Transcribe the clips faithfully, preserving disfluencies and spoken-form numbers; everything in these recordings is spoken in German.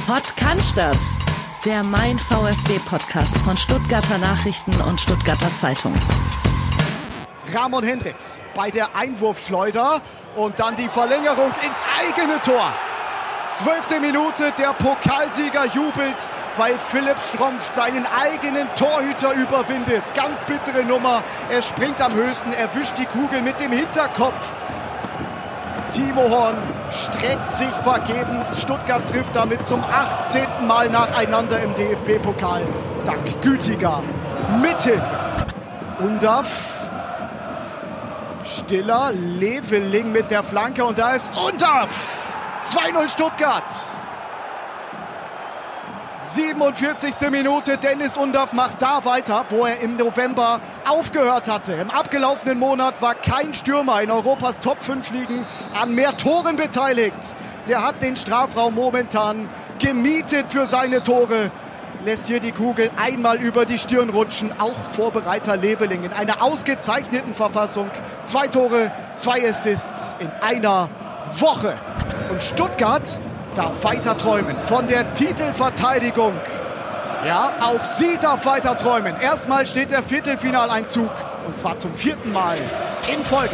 Pod Cannstatt, der Mein VfB-Podcast von Stuttgarter Nachrichten und Stuttgarter Zeitung. Ramon Hendricks bei der Einwurfschleuder und dann die Verlängerung ins eigene Tor. Zwölfte Minute, der Pokalsieger jubelt, weil Philipp Strompf seinen eigenen Torhüter überwindet. Ganz bittere Nummer, er springt am höchsten, erwischt die Kugel mit dem Hinterkopf. Timo Horn streckt sich vergebens. Stuttgart trifft damit zum achtzehnten Mal nacheinander im D F B-Pokal. Dank gütiger Mithilfe. Undav, Stiller, Leveling mit der Flanke und da ist Undav. zwei null Stuttgart. siebenundvierzigste Minute, Dennis Undav macht da weiter, wo er im November aufgehört hatte. Im abgelaufenen Monat war kein Stürmer in Europas Top fünf Ligen an mehr Toren beteiligt. Der hat den Strafraum momentan gemietet für seine Tore. Lässt hier die Kugel einmal über die Stirn rutschen. Auch Vorbereiter Leveling in einer ausgezeichneten Verfassung. Zwei Tore, zwei Assists in einer Woche. Und Stuttgart darf weiter träumen von der Titelverteidigung. Ja, auch sie darf weiter träumen. Erstmal steht der Viertelfinaleinzug und zwar zum vierten Mal in Folge.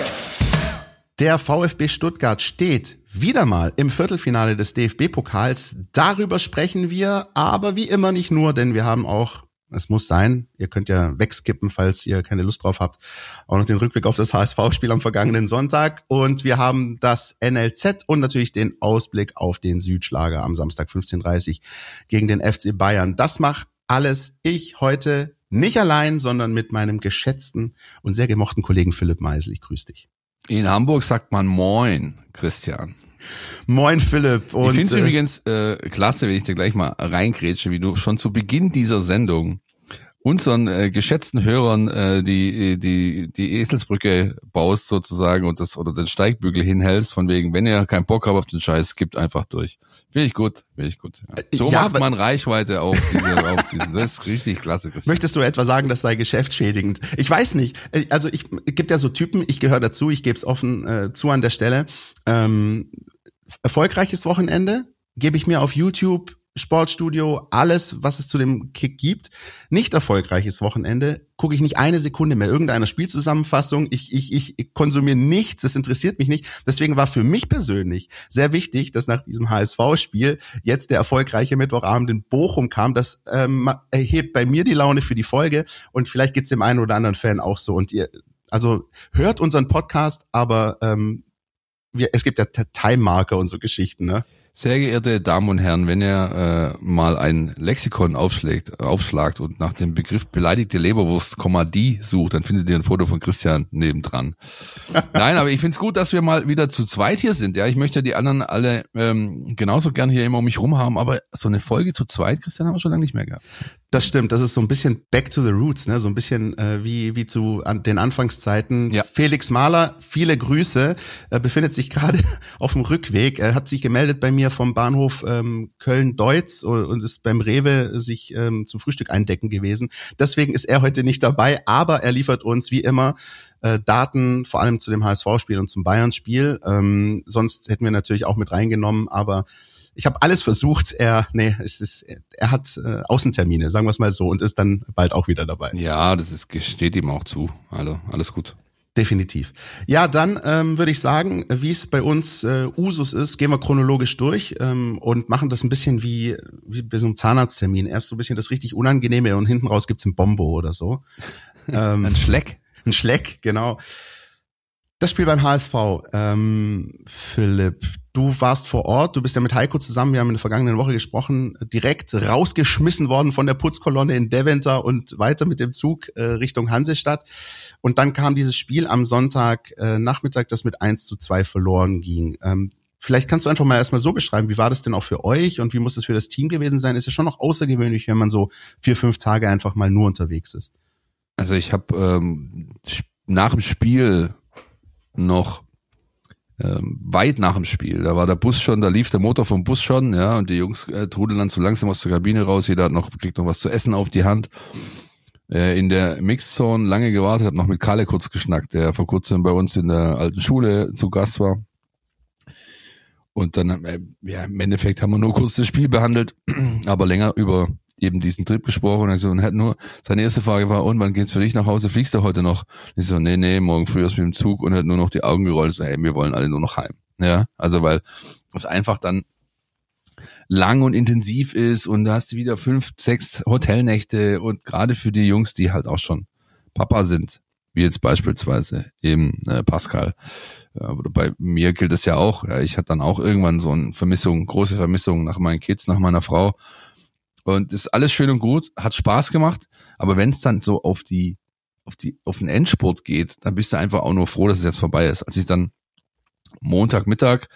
Der VfB Stuttgart steht wieder mal im Viertelfinale des D F B-Pokals. Darüber sprechen wir, aber wie immer nicht nur, denn wir haben auch, es muss sein, ihr könnt ja wegskippen, falls ihr keine Lust drauf habt, auch noch den Rückblick auf das H S V-Spiel am vergangenen Sonntag. Und wir haben das N L Z und natürlich den Ausblick auf den Südschlager am Samstag fünfzehn Uhr dreißig gegen den F C Bayern. Das macht alles ich heute nicht allein, sondern mit meinem geschätzten und sehr gemochten Kollegen Philipp Meisel. Ich grüße dich. In Hamburg sagt man Moin, Christian. Moin, Philipp. Und ich finde es äh, übrigens äh, klasse, wenn ich dir gleich mal reingrätsche, wie du schon zu Beginn dieser Sendung unseren äh, geschätzten Hörern äh, die die die Eselsbrücke baust sozusagen und das oder den Steigbügel hinhältst, von wegen, wenn ihr keinen Bock habt auf den Scheiß, gibt einfach durch. Finde ich gut, finde ich gut. Ja. So ja, macht man Reichweite auf diese, auf diesen. Das ist richtig klasse. Christian. Möchtest du etwa sagen, das sei geschäftsschädigend? Ich weiß nicht. Also ich es gibt ja so Typen, ich gehöre dazu, ich gebe es offen äh, zu an der Stelle. Ähm, erfolgreiches Wochenende gebe ich mir auf YouTube, Sportstudio, alles, was es zu dem Kick gibt. Nicht erfolgreiches Wochenende, gucke ich nicht eine Sekunde mehr irgendeiner Spielzusammenfassung. Ich, ich, ich konsumiere nichts, das interessiert mich nicht. Deswegen war für mich persönlich sehr wichtig, dass nach diesem H S V-Spiel jetzt der erfolgreiche Mittwochabend in Bochum kam. Das ähm, erhebt bei mir die Laune für die Folge und vielleicht geht's dem einen oder anderen Fan auch so. Und ihr, also hört unseren Podcast, aber ähm, wir, es gibt ja Time-Marker und so Geschichten, ne? Sehr geehrte Damen und Herren, wenn ihr äh, mal ein Lexikon aufschlägt, aufschlagt und nach dem Begriff beleidigte Leberwurst, die sucht, dann findet ihr ein Foto von Christian nebendran. Nein, aber ich find's gut, dass wir mal wieder zu zweit hier sind. Ja, ich möchte die anderen alle ähm, genauso gern hier immer um mich rum haben, aber so eine Folge zu zweit, Christian, haben wir schon lange nicht mehr gehabt. Das stimmt, das ist so ein bisschen back to the roots, ne, so ein bisschen äh, wie wie zu an den Anfangszeiten. Ja. Felix Mahler, viele Grüße, äh, befindet sich gerade auf dem Rückweg. Er hat sich gemeldet bei mir vom Bahnhof ähm, Köln-Deutz und ist beim Rewe sich ähm, zum Frühstück eindecken gewesen. Deswegen ist er heute nicht dabei, aber er liefert uns wie immer äh, Daten, vor allem zu dem H S V-Spiel und zum Bayern-Spiel. Ähm, sonst hätten wir natürlich auch mit reingenommen, aber ich habe alles versucht. Er, nee, es ist, er hat äh, Außentermine, sagen wir es mal so, und ist dann bald auch wieder dabei. Ja, das ist steht ihm auch zu. Also alles gut. Definitiv. Ja, dann ähm, würde ich sagen, wie es bei uns äh, Usus ist, gehen wir chronologisch durch ähm, und machen das ein bisschen wie wie bei so einem Zahnarzttermin. Erst so ein bisschen das richtig Unangenehme und hinten raus gibt's ein Bombo oder so. Ähm, ein Schleck. Ein Schleck, genau. Das Spiel beim H S V. Ähm, Philipp, du warst vor Ort, du bist ja mit Heiko zusammen, wir haben in der vergangenen Woche gesprochen, direkt rausgeschmissen worden von der Putzkolonne in Deventer und weiter mit dem Zug äh, Richtung Hansestadt. Und dann kam dieses Spiel am Sonntag äh, Nachmittag, das mit eins zu zwei verloren ging. Ähm, vielleicht kannst du einfach mal erstmal so beschreiben, wie war das denn auch für euch und wie muss es für das Team gewesen sein? Ist ja schon noch außergewöhnlich, wenn man so vier, fünf Tage einfach mal nur unterwegs ist. Also ich habe ähm, nach dem Spiel noch ähm, weit nach dem Spiel, da war der Bus schon, da lief der Motor vom Bus schon, ja, und die Jungs äh, trudeln dann zu langsam aus der Kabine raus, jeder hat noch, kriegt noch was zu essen auf die Hand. Äh, in der Mixzone lange gewartet, hab noch mit Kalle kurz geschnackt, der vor kurzem bei uns in der alten Schule zu Gast war. Und dann, äh, ja, im Endeffekt haben wir nur kurz das Spiel behandelt, aber länger über eben diesen Trip gesprochen. Also, und hat nur, seine erste Frage war, und wann geht's für dich nach Hause? Fliegst du heute noch? Ich so, nee, nee, morgen früh erst mit dem Zug, und hat nur noch die Augen gerollt. So, hey, wir wollen alle nur noch heim. Ja, also, weil es einfach dann lang und intensiv ist, und da hast du wieder fünf, sechs Hotelnächte, und gerade für die Jungs, die halt auch schon Papa sind, wie jetzt beispielsweise eben äh, Pascal, ja, oder bei mir gilt das ja auch. Ja, ich hatte dann auch irgendwann so eine Vermissung, große Vermissung nach meinen Kids, nach meiner Frau. Und das ist alles schön und gut, hat Spaß gemacht, aber wenn es dann so auf die, auf die, auf den Endspurt geht, dann bist du einfach auch nur froh, dass es jetzt vorbei ist. Als ich dann Montagmittag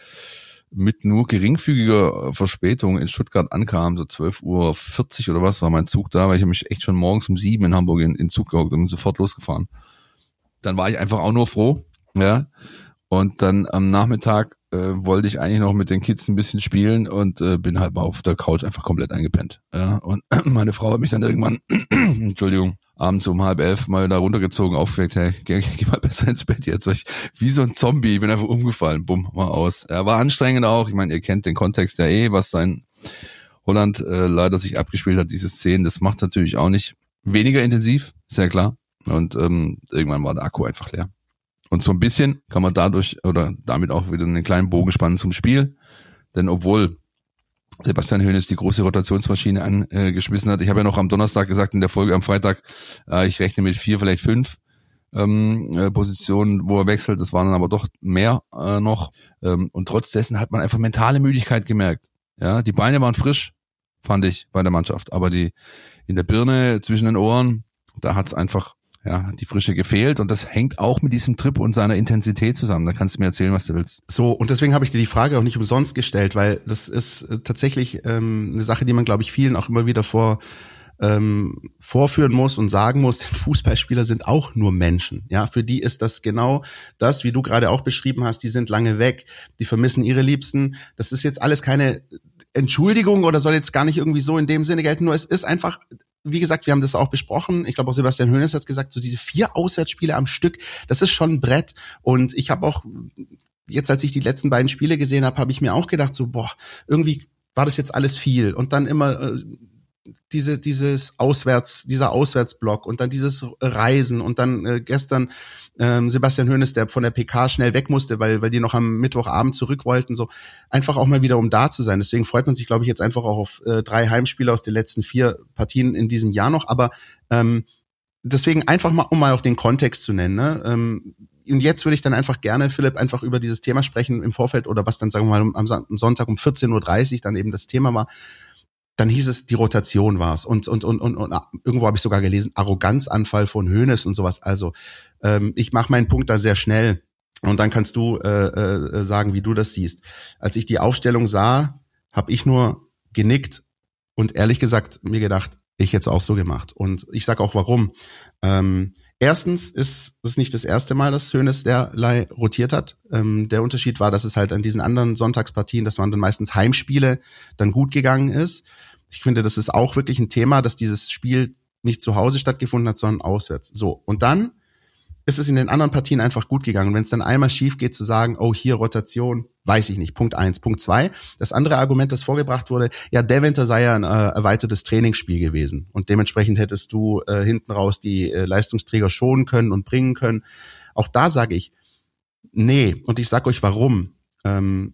mit nur geringfügiger Verspätung in Stuttgart ankam, so zwölf Uhr vierzig oder was, war mein Zug da, weil ich habe mich echt schon morgens um sieben in Hamburg in, in den Zug gehockt und bin sofort losgefahren. Dann war ich einfach auch nur froh, ja. Und dann am Nachmittag äh, wollte ich eigentlich noch mit den Kids ein bisschen spielen und äh, bin halt mal auf der Couch einfach komplett eingepennt. Ja, und meine Frau hat mich dann irgendwann, Entschuldigung, abends um halb elf mal da runtergezogen, aufgeweckt, hey, geh, geh mal besser ins Bett jetzt. Ich, wie so ein Zombie, ich bin einfach umgefallen, bumm, mal aus. Ja, war anstrengend auch, ich meine, ihr kennt den Kontext ja eh, was da in Holland äh, leider sich abgespielt hat, diese Szenen, das macht es natürlich auch nicht weniger intensiv, ist ja klar. Und ähm, irgendwann war der Akku einfach leer. Und so ein bisschen kann man dadurch oder damit auch wieder einen kleinen Bogen spannen zum Spiel. Denn obwohl Sebastian Hoeneß die große Rotationsmaschine angeschmissen hat, ich habe ja noch am Donnerstag gesagt in der Folge am Freitag, äh, ich rechne mit vier, vielleicht fünf ähm, äh, Positionen, wo er wechselt. Das waren dann aber doch mehr äh, noch. Ähm, und trotz dessen hat man einfach mentale Müdigkeit gemerkt. Ja, die Beine waren frisch, fand ich, bei der Mannschaft. Aber die in der Birne, zwischen den Ohren, da hat's einfach ja, die Frische gefehlt, und das hängt auch mit diesem Trip und seiner Intensität zusammen. Da kannst du mir erzählen, was du willst. So, und deswegen habe ich dir die Frage auch nicht umsonst gestellt, weil das ist äh, tatsächlich ähm, eine Sache, die man, glaube ich, vielen auch immer wieder vor ähm, vorführen muss und sagen muss, denn Fußballspieler sind auch nur Menschen. Ja, für die ist das genau das, wie du gerade auch beschrieben hast, die sind lange weg, die vermissen ihre Liebsten. Das ist jetzt alles keine Entschuldigung oder soll jetzt gar nicht irgendwie so in dem Sinne gelten, nur es ist einfach, wie gesagt, wir haben das auch besprochen. Ich glaube, auch Sebastian Hoeneß hat gesagt, so diese vier Auswärtsspiele am Stück, das ist schon ein Brett. Und ich habe auch, jetzt als ich die letzten beiden Spiele gesehen habe, habe ich mir auch gedacht, so, boah, irgendwie war das jetzt alles viel. Und dann immer äh, diese dieses Auswärts, dieser Auswärtsblock und dann dieses Reisen und dann äh, gestern ähm, Sebastian Hoeneß, der von der P K schnell weg musste, weil weil die noch am Mittwochabend zurück wollten, so einfach auch mal wieder um da zu sein. Deswegen freut man sich, glaube ich, jetzt einfach auch auf äh, drei Heimspiele aus den letzten vier Partien in diesem Jahr noch. Aber ähm, deswegen einfach mal, um mal auch den Kontext zu nennen, ne? Ähm, und jetzt würde ich dann einfach gerne, Philipp, einfach über dieses Thema sprechen im Vorfeld oder was dann, sagen wir mal, am Sonntag um vierzehn Uhr dreißig dann eben das Thema war. Dann hieß es, die Rotation war's und und und und, und irgendwo habe ich sogar gelesen, Arroganzanfall von Hoeneß und sowas. Also ähm, ich mache meinen Punkt da sehr schnell und dann kannst du äh, äh, sagen, wie du das siehst. Als ich die Aufstellung sah, habe ich nur genickt und ehrlich gesagt mir gedacht, ich hätte es auch so gemacht. Und ich sage auch warum. Ähm, Erstens ist es nicht das erste Mal, dass Hoeneß derlei rotiert hat. Ähm, der Unterschied war, dass es halt an diesen anderen Sonntagspartien, das waren dann meistens Heimspiele, dann gut gegangen ist. Ich finde, das ist auch wirklich ein Thema, dass dieses Spiel nicht zu Hause stattgefunden hat, sondern auswärts. So, und dann ist es in den anderen Partien einfach gut gegangen. Und wenn es dann einmal schief geht, zu sagen, oh, hier Rotation, weiß ich nicht. Punkt eins. Punkt zwei, das andere Argument, das vorgebracht wurde, ja, Deventer sei ja ein äh, erweitertes Trainingsspiel gewesen. Und dementsprechend hättest du äh, hinten raus die äh, Leistungsträger schonen können und bringen können. Auch da sage ich, nee. Und ich sage euch, warum. Ähm,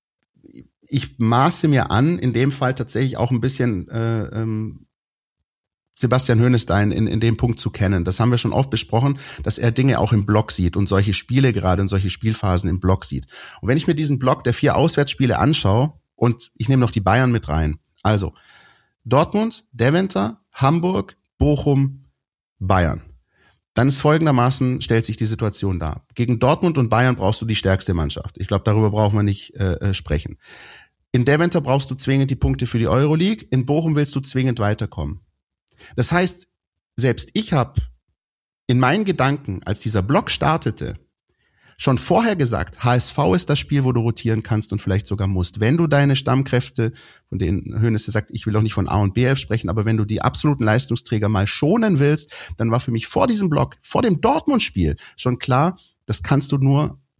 ich maße mir an, in dem Fall tatsächlich auch ein bisschen äh, ähm, Sebastian Hoeneß da in, in, in dem Punkt zu kennen. Das haben wir schon oft besprochen, dass er Dinge auch im Block sieht und solche Spiele gerade und solche Spielphasen im Block sieht. Und wenn ich mir diesen Block der vier Auswärtsspiele anschaue und ich nehme noch die Bayern mit rein, also Dortmund, Deventer, Hamburg, Bochum, Bayern, dann ist folgendermaßen, stellt sich die Situation dar. Gegen Dortmund und Bayern brauchst du die stärkste Mannschaft. Ich glaube, darüber brauchen wir nicht äh, sprechen. In Deventer brauchst du zwingend die Punkte für die Euroleague, in Bochum willst du zwingend weiterkommen. Das heißt, selbst ich habe in meinen Gedanken, als dieser Block startete, schon vorher gesagt, H S V ist das Spiel, wo du rotieren kannst und vielleicht sogar musst. Wenn du deine Stammkräfte, von denen Hoeneß sagt, ich will auch nicht von A und B F sprechen, aber wenn du die absoluten Leistungsträger mal schonen willst, dann war für mich vor diesem Block, vor dem Dortmund-Spiel schon klar, das kannst du nur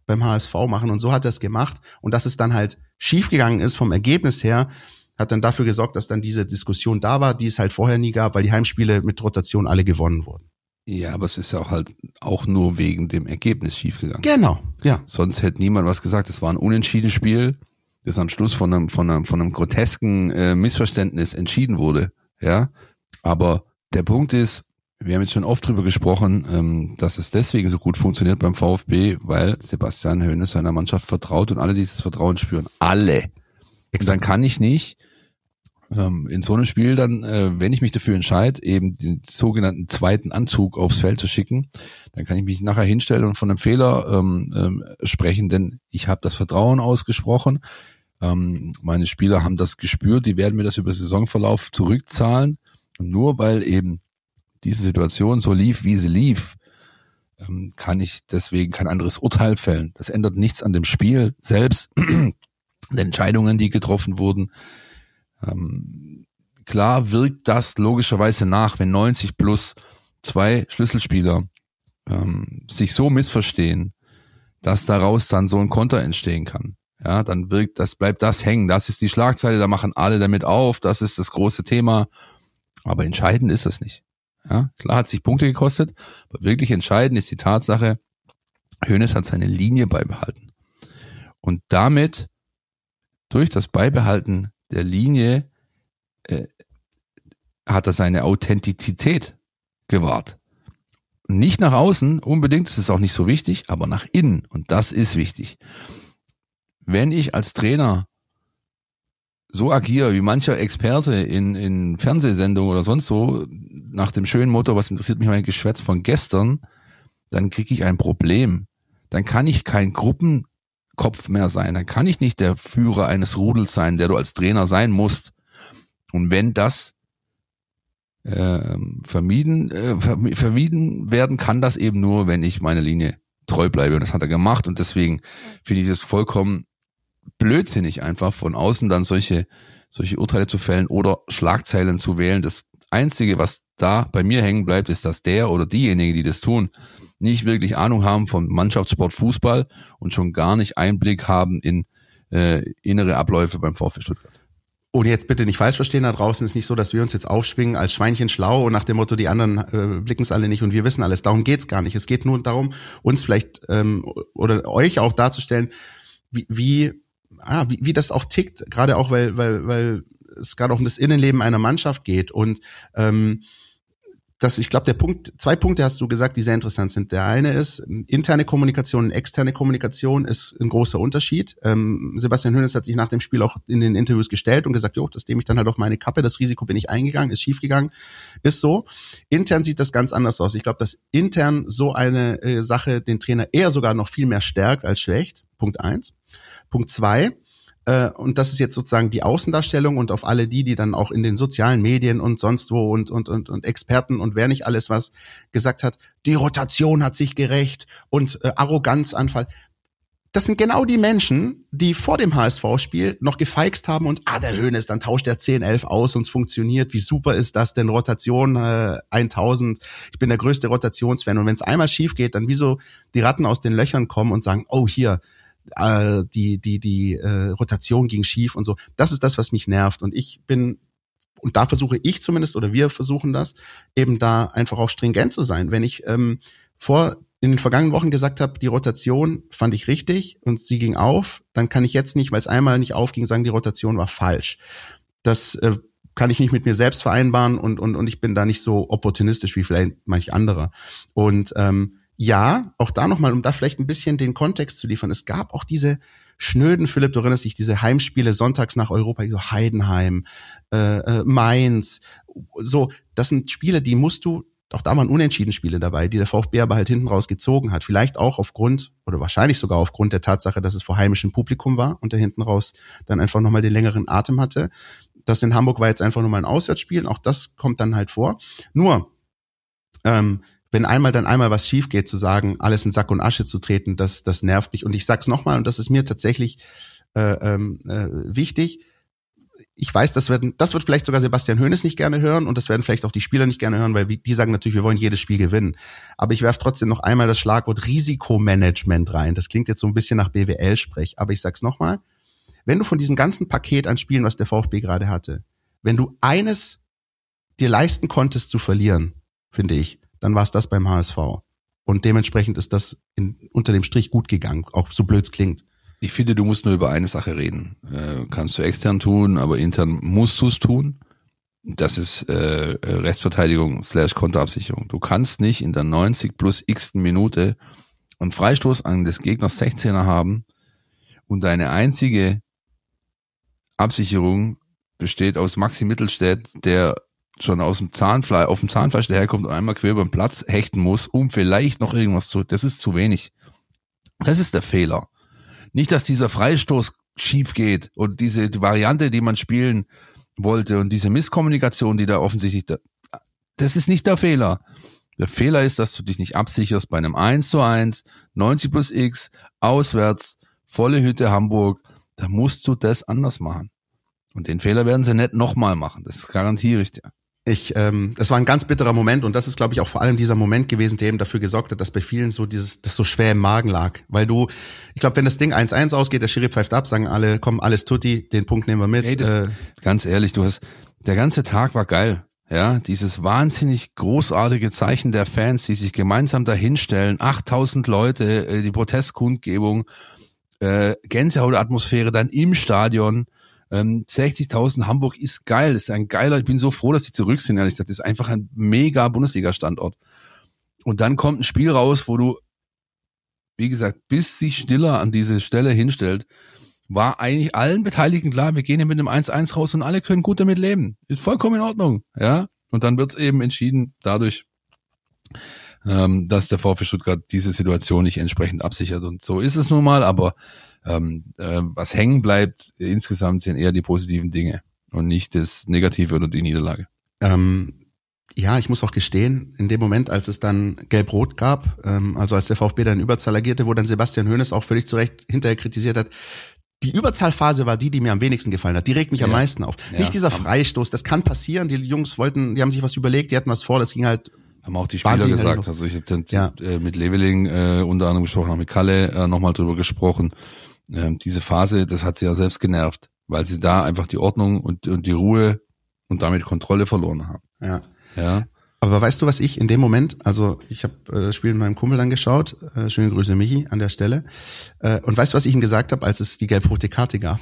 beim H S V machen und so hat er es gemacht und dass es dann halt schiefgegangen ist vom Ergebnis her, hat dann dafür gesorgt, dass dann diese Diskussion da war, die es halt vorher nie gab, weil die Heimspiele mit Rotation alle gewonnen wurden. Ja, aber es ist ja auch halt auch nur wegen dem Ergebnis schiefgegangen. Genau, ja. Sonst hätte niemand was gesagt. Es war ein unentschiedenes Spiel, das am Schluss von einem von einem von einem grotesken äh, Missverständnis entschieden wurde. Ja, aber der Punkt ist, wir haben jetzt schon oft drüber gesprochen, ähm, dass es deswegen so gut funktioniert beim VfB, weil Sebastian Hoeneß seiner Mannschaft vertraut und alle dieses Vertrauen spüren. Alle. Und dann kann ich nicht ähm, in so einem Spiel dann, äh, wenn ich mich dafür entscheide, eben den sogenannten zweiten Anzug aufs Feld zu schicken, dann kann ich mich nachher hinstellen und von einem Fehler ähm, ähm, sprechen, denn ich habe das Vertrauen ausgesprochen. Ähm, meine Spieler haben das gespürt, die werden mir das über den Saisonverlauf zurückzahlen. Und nur weil eben diese Situation so lief, wie sie lief, ähm, kann ich deswegen kein anderes Urteil fällen. Das ändert nichts an dem Spiel selbst, den Entscheidungen, die getroffen wurden. Ähm, klar wirkt das logischerweise nach, wenn neunzig plus zwei Schlüsselspieler ähm, sich so missverstehen, dass daraus dann so ein Konter entstehen kann. Ja, dann wirkt das, bleibt das hängen. Das ist die Schlagzeile, da machen alle damit auf. Das ist das große Thema. Aber entscheidend ist es nicht. Ja, klar hat sich Punkte gekostet, aber wirklich entscheidend ist die Tatsache, Hoeneß hat seine Linie beibehalten. Und damit, durch das Beibehalten der Linie, äh, hat er seine Authentizität gewahrt. Nicht nach außen unbedingt, das ist auch nicht so wichtig, aber nach innen. Und das ist wichtig. Wenn ich als Trainer so agiere, wie mancher Experte in, in Fernsehsendungen oder sonst so, nach dem schönen Motto, was interessiert mich mein Geschwätz von gestern, dann kriege ich ein Problem. Dann kann ich kein Gruppenkopf mehr sein. Dann kann ich nicht der Führer eines Rudels sein, der du als Trainer sein musst. Und wenn das äh, vermieden, äh, vermieden werden kann, das eben nur, wenn ich meiner Linie treu bleibe. Und das hat er gemacht. Und deswegen finde ich es vollkommen blödsinnig, einfach von außen dann solche solche Urteile zu fällen oder Schlagzeilen zu wählen. Das Einzige, was da bei mir hängen bleibt, ist, dass der oder diejenigen, die das tun, nicht wirklich Ahnung haben von Mannschaftssport Fußball und schon gar nicht Einblick haben in äh, innere Abläufe beim VfB Stuttgart. Und jetzt bitte nicht falsch verstehen, da draußen ist nicht so, dass wir uns jetzt aufschwingen als Schweinchen schlau und nach dem Motto, die anderen äh, blicken es alle nicht und wir wissen alles. Darum geht's gar nicht. Es geht nur darum, uns vielleicht ähm, oder euch auch darzustellen, wie, wie Ah, wie, wie das auch tickt, gerade auch, weil, weil, weil es gerade auch um das Innenleben einer Mannschaft geht und ähm, das, ich glaube, der Punkt, zwei Punkte hast du gesagt, die sehr interessant sind. Der eine ist, interne Kommunikation und externe Kommunikation ist ein großer Unterschied. Ähm, Sebastian Hoeneß hat sich nach dem Spiel auch in den Interviews gestellt und gesagt, jo, das nehme ich dann halt auf meine Kappe, das Risiko bin ich eingegangen, ist schiefgegangen, ist so. Intern sieht das ganz anders aus. Ich glaube, dass intern so eine äh, Sache den Trainer eher sogar noch viel mehr stärkt als schwächt. Punkt eins. Punkt zwei, äh, und das ist jetzt sozusagen die Außendarstellung und auf alle die, die dann auch in den sozialen Medien und sonst wo und und und und Experten und wer nicht alles was gesagt hat, die Rotation hat sich gerecht und äh, Arroganzanfall. Das sind genau die Menschen, die vor dem H S V-Spiel noch gefeixt haben und, ah, der Hoeneß, dann tauscht der zehn elf aus und es funktioniert. Wie super ist das denn? Rotation äh, tausend. Ich bin der größte Rotationsfan. Und wenn es einmal schief geht, dann wie so die Ratten aus den Löchern kommen und sagen, oh, hier, äh, die die die äh, Rotation ging schief und so. Das ist das, was mich nervt. Und ich bin, und da versuche ich zumindest, oder wir versuchen das, eben da einfach auch stringent zu sein. Wenn ich ähm, vor in den vergangenen Wochen gesagt habe, die Rotation fand ich richtig und sie ging auf, dann kann ich jetzt nicht, weil es einmal nicht aufging, sagen, die Rotation war falsch. Das äh, kann ich nicht mit mir selbst vereinbaren und und und ich bin da nicht so opportunistisch wie vielleicht manch anderer. Und ähm, ja, auch da nochmal, um da vielleicht ein bisschen den Kontext zu liefern. Es gab auch diese schnöden, Philipp, du erinnerst dich, diese Heimspiele sonntags nach Europa, so Heidenheim, äh, äh, Mainz, so, das sind Spiele, die musst du, auch da waren unentschieden Spiele dabei, die der VfB aber halt hinten raus gezogen hat. Vielleicht auch aufgrund, oder wahrscheinlich sogar aufgrund der Tatsache, dass es vor heimischem Publikum war und der hinten raus dann einfach nochmal den längeren Atem hatte. Das in Hamburg war jetzt einfach nur mal ein Auswärtsspiel, auch das kommt dann halt vor. Nur, ähm, wenn einmal dann einmal was schief geht, zu sagen, alles in Sack und Asche zu treten, das das nervt mich. Und ich sag's nochmal, und das ist mir tatsächlich äh, äh, wichtig, ich weiß, das wird, das wird vielleicht sogar Sebastian Hoeneß nicht gerne hören und das werden vielleicht auch die Spieler nicht gerne hören, weil die sagen natürlich, wir wollen jedes Spiel gewinnen. Aber ich werfe trotzdem noch einmal das Schlagwort Risikomanagement rein. Das klingt jetzt so ein bisschen nach B W L-Sprech, aber ich sag's nochmal. Wenn du von diesem ganzen Paket an Spielen, was der VfB gerade hatte, wenn du eines dir leisten konntest zu verlieren, finde ich, dann war es das beim H S V. Und dementsprechend ist das in, unter dem Strich gut gegangen, auch so blöd es klingt. Ich finde, du musst nur über eine Sache reden. Äh, kannst du extern tun, aber intern musst du es tun. Das ist äh, Restverteidigung slash Konterabsicherung. Du kannst nicht in der neunzig plus x Minute einen Freistoß an des Gegners sechzehner haben und deine einzige Absicherung besteht aus Maxi Mittelstädt, der schon aus dem Zahnfleisch, auf dem Zahnfleisch daherkommt und einmal quer über den Platz hechten muss, um vielleicht noch irgendwas zu, das ist zu wenig. Das ist der Fehler. Nicht, dass dieser Freistoß schief geht und diese die Variante, die man spielen wollte und diese Misskommunikation, die da offensichtlich, da, das ist nicht der Fehler. Der Fehler ist, dass du dich nicht absicherst bei einem eins zu eins, neunzig plus X, auswärts, volle Hütte Hamburg, da musst du das anders machen. Und den Fehler werden sie nicht nochmal machen, das garantiere ich dir. Ich, ähm, das war ein ganz bitterer Moment und das ist, glaube ich, auch vor allem dieser Moment gewesen, der eben dafür gesorgt hat, dass bei vielen so dieses, das so schwer im Magen lag. Weil du, ich glaube, wenn das Ding eins eins ausgeht, der Schiri pfeift ab, sagen alle, komm, alles tutti, den Punkt nehmen wir mit. Ey, das, äh, ganz ehrlich, du hast, der ganze Tag war geil. Ja, dieses wahnsinnig großartige Zeichen der Fans, die sich gemeinsam dahinstellen, achttausend Leute, äh, die Protestkundgebung, äh, Gänsehautatmosphäre dann im Stadion. sechzigtausend Hamburg ist geil, ist ein geiler, ich bin so froh, dass die zurück sind, ehrlich gesagt, das ist einfach ein mega Bundesliga-Standort. Und dann kommt ein Spiel raus, wo du, wie gesagt, bis sich Stiller an diese Stelle hinstellt, war eigentlich allen Beteiligten klar, wir gehen hier mit einem eins eins raus und alle können gut damit leben. Ist vollkommen in Ordnung, ja. Und dann wird's eben entschieden dadurch, ähm, dass der VfB Stuttgart diese Situation nicht entsprechend absichert. Und so ist es nun mal, aber Ähm, äh, was hängen bleibt insgesamt sind eher die positiven Dinge und nicht das Negative oder die Niederlage. Ähm, ja, ich muss auch gestehen, in dem Moment, als es dann Gelb-Rot gab, ähm, also als der VfB dann in Überzahl agierte, wo dann Sebastian Hoeneß auch völlig zu Recht hinterher kritisiert hat, die Überzahlphase war die, die mir am wenigsten gefallen hat. Die regt mich ja. am meisten auf. Ja. Nicht dieser Freistoß, das kann passieren, die Jungs wollten, die haben sich was überlegt, die hatten was vor, das ging halt. Haben auch die Spieler gesagt, also ich habe ja. äh, mit Leveling äh, unter anderem gesprochen, auch mit Kalle äh, nochmal drüber gesprochen. Ähm, diese Phase, das hat sie ja selbst genervt, weil sie da einfach die Ordnung und, und die Ruhe und damit Kontrolle verloren haben. Ja. Ja. Aber weißt du, was ich in dem Moment, also ich habe äh, das Spiel mit meinem Kumpel dann geschaut, äh, schöne Grüße Michi an der Stelle, äh, und weißt du, was ich ihm gesagt habe, als es die gelb-rote Karte gab?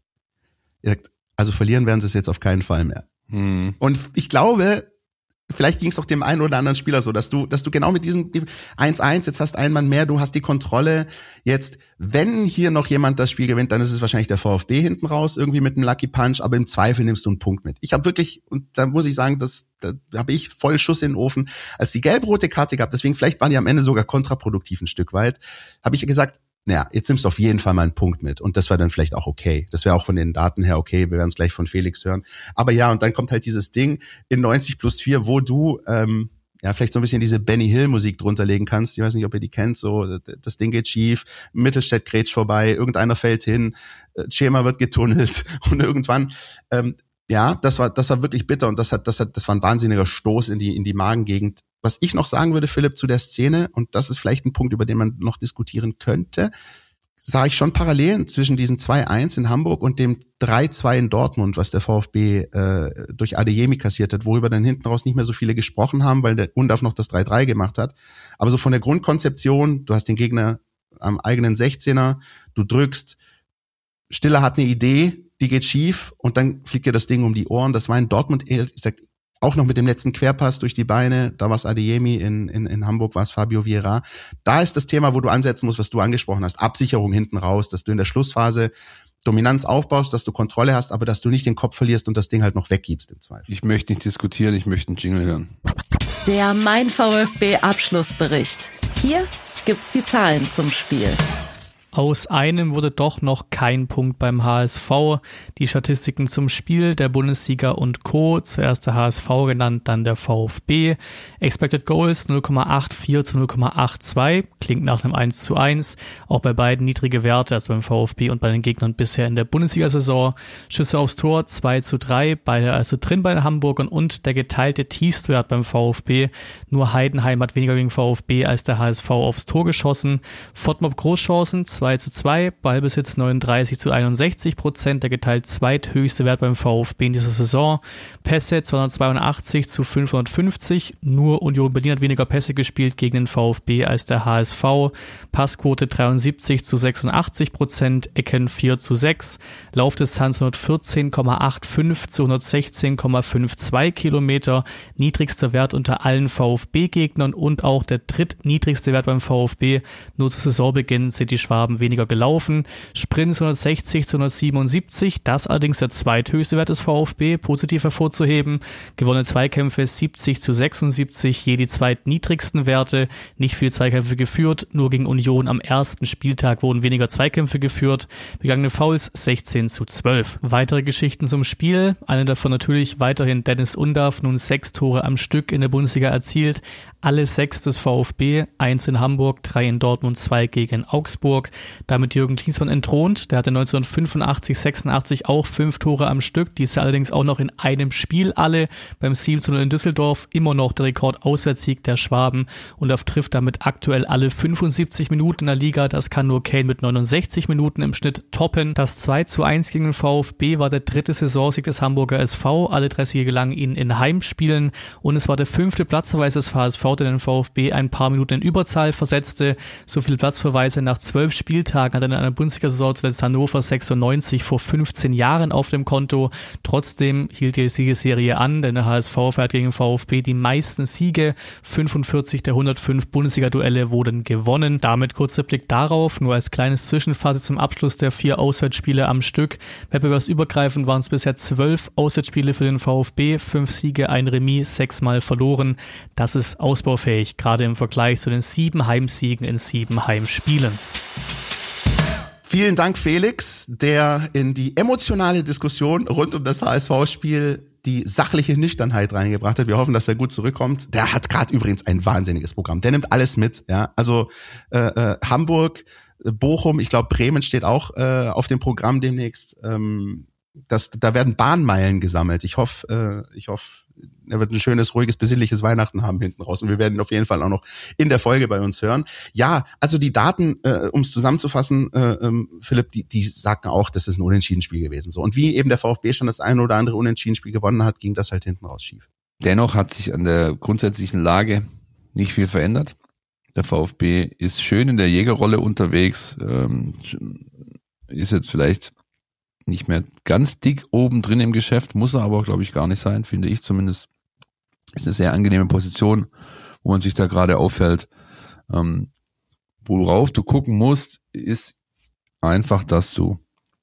Er sagt, also verlieren werden sie es jetzt auf keinen Fall mehr. Hm. Und ich glaube, vielleicht ging es auch dem einen oder anderen Spieler so, dass du, dass du genau mit diesem eins eins, jetzt hast einen Mann mehr, du hast die Kontrolle. Jetzt, wenn hier noch jemand das Spiel gewinnt, dann ist es wahrscheinlich der VfB hinten raus, irgendwie mit einem Lucky Punch, aber im Zweifel nimmst du einen Punkt mit. Ich habe wirklich, und da muss ich sagen, das, da habe ich voll Schuss in den Ofen, als die gelb-rote Karte gab, deswegen vielleicht waren die am Ende sogar kontraproduktiv ein Stück weit, habe ich gesagt, naja, jetzt nimmst du auf jeden Fall mal einen Punkt mit. Und das war dann vielleicht auch okay. Das wäre auch von den Daten her okay. Wir werden es gleich von Felix hören. Aber ja, und dann kommt halt dieses Ding in neunzig plus vier, wo du ähm, ja vielleicht so ein bisschen diese Benny Hill Musik drunter legen kannst. Ich weiß nicht, ob ihr die kennt. So, das Ding geht schief, Mittelstädt grätscht vorbei, irgendeiner fällt hin, Schema wird getunnelt und irgendwann ähm, ja, das war das war wirklich bitter und das hat das hat das war ein wahnsinniger Stoß in die in die Magengegend. Was ich noch sagen würde, Philipp, zu der Szene, und das ist vielleicht ein Punkt, über den man noch diskutieren könnte, sah ich schon Parallelen zwischen diesem zwei eins in Hamburg und dem drei zwei in Dortmund, was der VfB äh, durch Adeyemi kassiert hat, worüber dann hinten raus nicht mehr so viele gesprochen haben, weil der Undav noch das drei drei gemacht hat. Aber so von der Grundkonzeption, du hast den Gegner am eigenen sechzehner, du drückst, Stiller hat eine Idee, die geht schief und dann fliegt dir das Ding um die Ohren. Das war in Dortmund, ich sag, auch noch mit dem letzten Querpass durch die Beine, da war es Adeyemi, in, in, in Hamburg war es Fabio Vieira. Da ist das Thema, wo du ansetzen musst, was du angesprochen hast, Absicherung hinten raus, dass du in der Schlussphase Dominanz aufbaust, dass du Kontrolle hast, aber dass du nicht den Kopf verlierst und das Ding halt noch weggibst im Zweifel. Ich möchte nicht diskutieren, ich möchte einen Jingle hören. Der Mein VfB Abschlussbericht. Hier gibt's die Zahlen zum Spiel. Aus einem wurde doch noch kein Punkt beim H S V. Die Statistiken zum Spiel der Bundesliga und Co. Zuerst der H S V genannt, dann der VfB. Expected Goals null Komma vierundachtzig zu null Komma zweiundachtzig. Klingt nach einem eins zu eins. Auch bei beiden niedrige Werte, also beim VfB und bei den Gegnern bisher in der Bundesliga-Saison. Schüsse aufs Tor zwei zu drei, beide also drin bei den Hamburgern und der geteilte Tiefstwert beim VfB. Nur Heidenheim hat weniger gegen VfB als der H S V aufs Tor geschossen. FODMOB Großchancen zwei zu zwei, Ballbesitz neununddreißig zu einundsechzig Prozent, der geteilt zweithöchste Wert beim VfB in dieser Saison. Pässe zweihundertzweiundachtzig zu fünfhundertfünfzig, nur Union Berlin hat weniger Pässe gespielt gegen den VfB als der H S V. Passquote dreiundsiebzig zu sechsundachtzig Prozent, Ecken vier zu sechs, Laufdistanz hundertvierzehn Komma fünfundachtzig zu hundertsechzehn Komma zweiundfünfzig Kilometer, niedrigster Wert unter allen VfB-Gegnern und auch der drittniedrigste Wert beim VfB. Nur zu Saisonbeginn sind die Schwaben weniger gelaufen. Sprints hundertsechzig zu hundertsiebenundsiebzig, das allerdings der zweithöchste Wert des VfB, positiv hervorzuheben. Gewonnene Zweikämpfe siebzig zu sechsundsiebzig, je die zweitniedrigsten Werte. Nicht viel Zweikämpfe geführt, nur gegen Union am ersten Spieltag wurden weniger Zweikämpfe geführt. Begangene Fouls sechzehn zu zwölf. Weitere Geschichten zum Spiel, eine davon natürlich weiterhin Dennis Undaff, nun sechs Tore am Stück in der Bundesliga erzielt. Alle sechs des VfB, eins in Hamburg, drei in Dortmund, zwei gegen Augsburg. Damit Jürgen Klinsmann entthront. Der hatte neunzehnhundertfünfundachtzig, sechsundachtzig auch fünf Tore am Stück. Diese allerdings auch noch in einem Spiel alle. Beim sieben zu null in Düsseldorf immer noch der Rekord-Auswärtssieg der Schwaben. Undaff trifft damit aktuell alle fünfundsiebzig Minuten in der Liga. Das kann nur Kane mit neunundsechzig Minuten im Schnitt toppen. Das zwei zu eins gegen den VfB war der dritte Saisonsieg des Hamburger S V. Alle drei Siege gelangen ihnen in Heimspielen. Und es war der fünfte Platzverweis des H S V, der den VfB ein paar Minuten in Überzahl versetzte. So viele Platzverweise nach zwölf Spieltagen hat er in einer Bundesliga-Saison zuletzt Hannover sechsundneunzig vor fünfzehn Jahren auf dem Konto. Trotzdem hielt die Siegesserie an, denn der H S V fährt gegen den VfB die meisten Siege. fünfundvierzig der hundertfünf Bundesliga-Duelle wurden gewonnen. Damit kurzer Blick darauf, nur als kleines Zwischenphase zum Abschluss der vier Auswärtsspiele am Stück. Wettbewerbsübergreifend waren es bisher zwölf Auswärtsspiele für den VfB, fünf Siege, ein Remis, sechsmal verloren. Das ist ausbaufähig, gerade im Vergleich zu den sieben Heimsiegen in sieben Heimspielen. Vielen Dank, Felix, der in die emotionale Diskussion rund um das H S V-Spiel die sachliche Nüchternheit reingebracht hat. Wir hoffen, dass er gut zurückkommt. Der hat gerade übrigens ein wahnsinniges Programm. Der nimmt alles mit. Ja, also äh, äh, Hamburg, Bochum, ich glaube Bremen steht auch äh, auf dem Programm demnächst. Ähm, das, da werden Bahnmeilen gesammelt. Ich hoffe, äh, ich hoffe, er wird ein schönes, ruhiges, besinnliches Weihnachten haben hinten raus. Und wir werden ihn auf jeden Fall auch noch in der Folge bei uns hören. Ja, also die Daten, äh, um es zusammenzufassen, äh, ähm, Philipp, die, die sagen auch, das ist ein Unentschieden-Spiel gewesen. So. Und wie eben der VfB schon das eine oder andere Unentschieden-Spiel gewonnen hat, ging das halt hinten raus schief. Dennoch hat sich an der grundsätzlichen Lage nicht viel verändert. Der VfB ist schön in der Jägerrolle unterwegs, ähm, ist jetzt vielleicht nicht mehr ganz dick oben drin im Geschäft, muss er aber, glaube ich, gar nicht sein, finde ich zumindest. Ist eine sehr angenehme Position, wo man sich da gerade aufhält. Ähm, worauf du gucken musst, ist einfach, dass du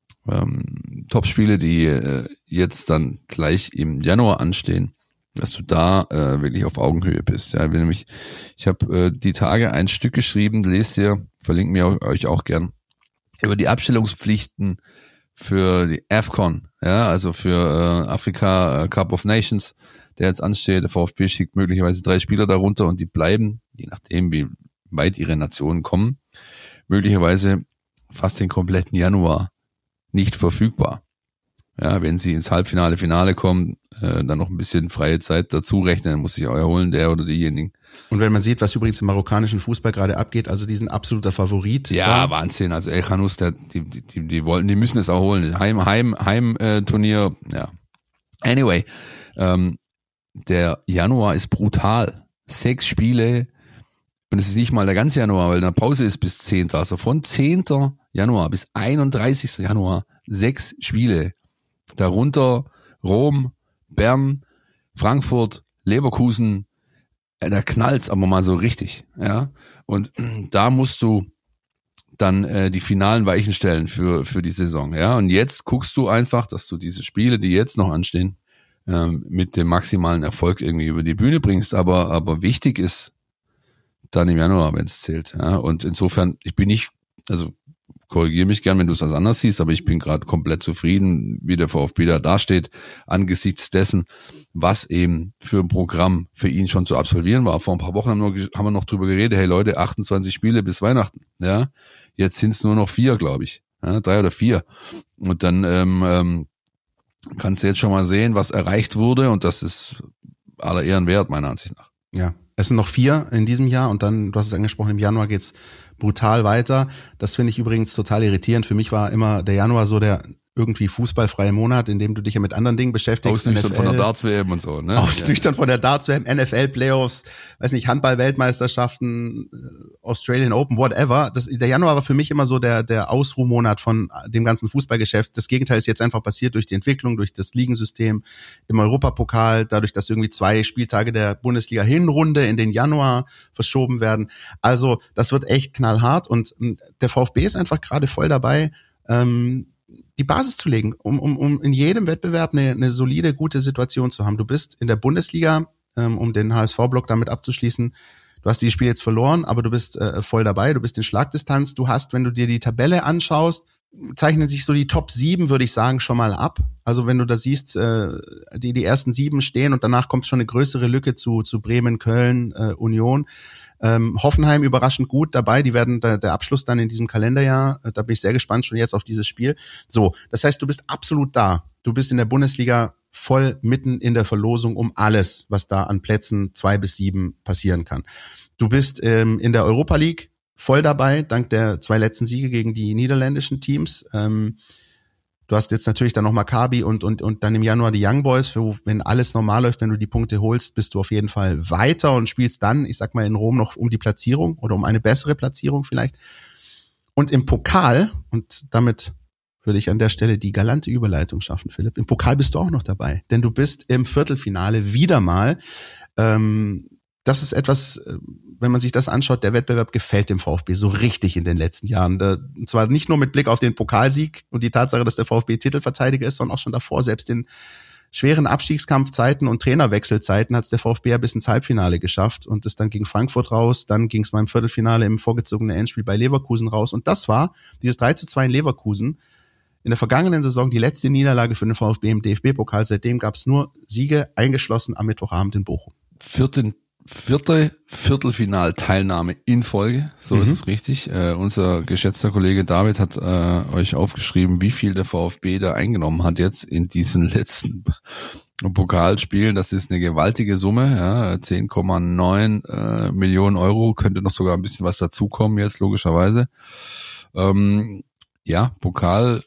ähm, Topspiele, die äh, jetzt dann gleich im Januar anstehen, dass du da äh, wirklich auf Augenhöhe bist. Ja, wenn nämlich, ich habe äh, die Tage ein Stück geschrieben, lest ihr, verlinken mir euch auch gern, über die Abstellungspflichten für die AFCON, ja, also für äh, Afrika äh, Cup of Nations, der jetzt ansteht. Der VfB schickt möglicherweise drei Spieler darunter und die bleiben, je nachdem wie weit ihre Nationen kommen, möglicherweise fast den kompletten Januar nicht verfügbar. Ja, wenn sie ins Halbfinale, Finale kommen, äh, dann noch ein bisschen freie Zeit dazu rechnen, dann muss sich auch erholen, der oder diejenigen. Und wenn man sieht, was übrigens im marokkanischen Fußball gerade abgeht, also die sind absoluter Favorit. Ja, da. Wahnsinn. Also El Khanous, der, die, die, die, die wollten, die müssen es auch holen. Heim, Heim, Heim äh, Turnier, ja. Anyway, ähm, der Januar ist brutal. Sechs Spiele und es ist nicht mal der ganze Januar, weil eine Pause ist bis zehnten Also von zehnten Januar bis einunddreißigsten Januar sechs Spiele. Darunter Rom, Bern, Frankfurt, Leverkusen. Da knallt's aber mal so richtig, ja. Und da musst du dann äh, die finalen Weichen stellen für für die Saison, ja. Und jetzt guckst du einfach, dass du diese Spiele, die jetzt noch anstehen, ähm, mit dem maximalen Erfolg irgendwie über die Bühne bringst. Aber aber wichtig ist dann im Januar, wenn es zählt, ja. Und insofern, ich bin nicht, also korrigiere mich gern, wenn du es als anders siehst, aber ich bin gerade komplett zufrieden, wie der VfB da dasteht, angesichts dessen, was eben für ein Programm für ihn schon zu absolvieren war. Vor ein paar Wochen haben wir, haben wir noch drüber geredet, hey Leute, achtundzwanzig Spiele bis Weihnachten, ja, jetzt sind es nur noch vier, glaube ich, ja, drei oder vier. Und dann ähm, ähm, kannst du jetzt schon mal sehen, was erreicht wurde, und das ist aller Ehren wert, meiner Ansicht nach. Ja, es sind noch vier in diesem Jahr und dann, du hast es angesprochen, im Januar geht's brutal weiter. Das finde ich übrigens total irritierend. Für mich war immer der Januar so der irgendwie fußballfreie Monat, in dem du dich ja mit anderen Dingen beschäftigst. Ausnüchtern von der Darts-W M und so, ne? Ausnüchtern ja. von der Darts-W M, N F L-Playoffs, weiß nicht, Handball-Weltmeisterschaften, Australian Open, whatever. Das, der Januar war für mich immer so der, der Ausruhmonat von dem ganzen Fußballgeschäft. Das Gegenteil ist jetzt einfach passiert durch die Entwicklung, durch das Ligensystem im Europapokal, dadurch, dass irgendwie zwei Spieltage der Bundesliga-Hinrunde in den Januar verschoben werden. Also, das wird echt knallhart und der VfB ist einfach gerade voll dabei, ähm, die Basis zu legen, um, um, um in jedem Wettbewerb eine, eine solide, gute Situation zu haben. Du bist in der Bundesliga, ähm, um den H S V-Block damit abzuschließen, du hast die Spiele jetzt verloren, aber du bist äh, voll dabei, du bist in Schlagdistanz, du hast, wenn du dir die Tabelle anschaust, zeichnen sich so die Top sieben, würde ich sagen, schon mal ab. Also wenn du da siehst, äh, die die ersten sieben stehen und danach kommt schon eine größere Lücke zu zu Bremen, Köln, äh, Union. Ähm, Hoffenheim überraschend gut dabei, die werden der, der Abschluss dann in diesem Kalenderjahr, äh, da bin ich sehr gespannt schon jetzt auf dieses Spiel. So, das heißt, du bist absolut da. Du bist in der Bundesliga voll mitten in der Verlosung um alles, was da an Plätzen zwei bis sieben passieren kann. Du bist ähm, in der Europa League voll dabei, dank der zwei letzten Siege gegen die niederländischen Teams. Ähm, du hast jetzt natürlich dann noch Maccabi und und und dann im Januar die Young Boys. Für, wenn alles normal läuft, wenn du die Punkte holst, bist du auf jeden Fall weiter und spielst dann, ich sag mal, in Rom noch um die Platzierung oder um eine bessere Platzierung vielleicht. Und im Pokal, und damit würde ich an der Stelle die galante Überleitung schaffen, Philipp, im Pokal bist du auch noch dabei, denn du bist im Viertelfinale wieder mal. Ähm, das ist etwas, wenn man sich das anschaut, der Wettbewerb gefällt dem VfB so richtig in den letzten Jahren. Und zwar nicht nur mit Blick auf den Pokalsieg und die Tatsache, dass der VfB Titelverteidiger ist, sondern auch schon davor, selbst in schweren Abstiegskampfzeiten und Trainerwechselzeiten hat es der VfB ja bis ins Halbfinale geschafft und ist dann gegen Frankfurt raus, dann ging es mal im Viertelfinale im vorgezogenen Endspiel bei Leverkusen raus und das war dieses drei zu zwei in Leverkusen. In der vergangenen Saison die letzte Niederlage für den VfB im D F B-Pokal. Seitdem gab es nur Siege, eingeschlossen am Mittwochabend in Bochum. Vierten Vierte Viertelfinalteilnahme in Folge, so mhm. ist es richtig. Äh, unser geschätzter Kollege David hat äh, euch aufgeschrieben, wie viel der VfB da eingenommen hat jetzt in diesen letzten Pokalspielen. Das ist eine gewaltige Summe, ja, zehn Komma neun äh, Millionen Euro, könnte noch sogar ein bisschen was dazukommen jetzt logischerweise. Ähm, ja, Pokal,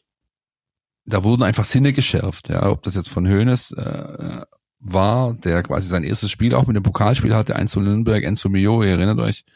da wurden einfach Sinne geschärft, ja, ob das jetzt von Hoeneß äh, war, der quasi sein erstes Spiel auch mit dem Pokalspiel hatte, eins zu Nürnberg, Enzo Mio, ihr erinnert euch.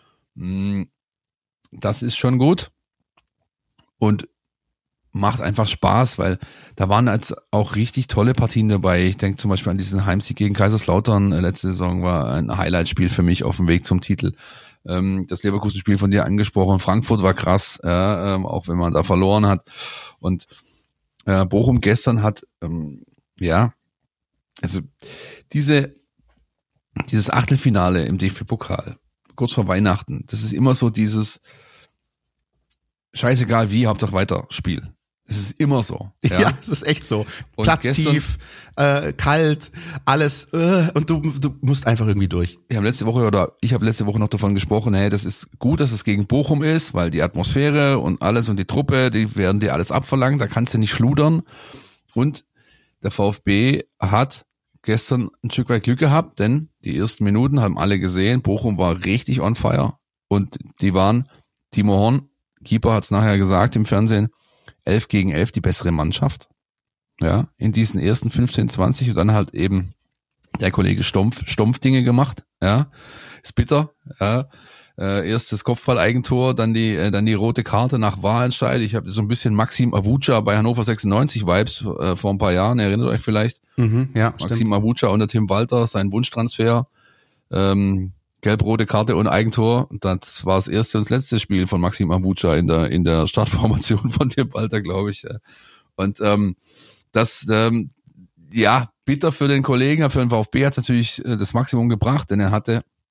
Das ist schon gut und macht einfach Spaß, weil da waren jetzt auch richtig tolle Partien dabei. Ich denke zum Beispiel an diesen Heimsieg gegen Kaiserslautern. Letzte Saison war ein Highlight-Spiel für mich auf dem Weg zum Titel. Das Leverkusen-Spiel von dir angesprochen. Frankfurt war krass, ja, auch wenn man da verloren hat. Und Bochum gestern hat, ja, also diese dieses Achtelfinale im D F B-Pokal, kurz vor Weihnachten, das ist immer so dieses scheißegal wie, Hauptsache weiter Spiel. Es ist immer so. Ja, ja, es ist echt so. Und Platztief, äh, kalt, alles äh, und du du musst einfach irgendwie durch. Ich habe letzte Woche oder ich habe letzte Woche noch davon gesprochen, hey, das ist gut, dass es gegen Bochum ist, weil die Atmosphäre und alles und die Truppe, die werden dir alles abverlangen, da kannst du nicht schludern. Und der VfB hat gestern ein Stück weit Glück gehabt, denn die ersten Minuten haben alle gesehen, Bochum war richtig on fire und die waren, Timo Horn, Keeper hat es nachher gesagt im Fernsehen, elf gegen elf die bessere Mannschaft, ja, in diesen ersten fünfzehn, zwanzig und dann halt eben der Kollege Stumpf, Stumpf-Dinge gemacht, ja, ist bitter, ja, äh, erst das Kopfball-Eigentor, dann die äh, dann die rote Karte nach Wahlentscheid. Ich habe so ein bisschen Maxim Avuca bei Hannover sechsundneunzig Vibes äh, vor ein paar Jahren, erinnert euch vielleicht? Mhm, ja, Maxim stimmt. Avuca und der Tim Walter, sein Wunschtransfer, ähm, gelb-rote Karte und Eigentor. Das war das erste und das letzte Spiel von Maxim Avuca in der in der Startformation von Tim Walter, glaube ich. Und ähm, das ähm, ja bitter für den Kollegen, für den VfB hat es natürlich das Maximum gebracht, denn er hatte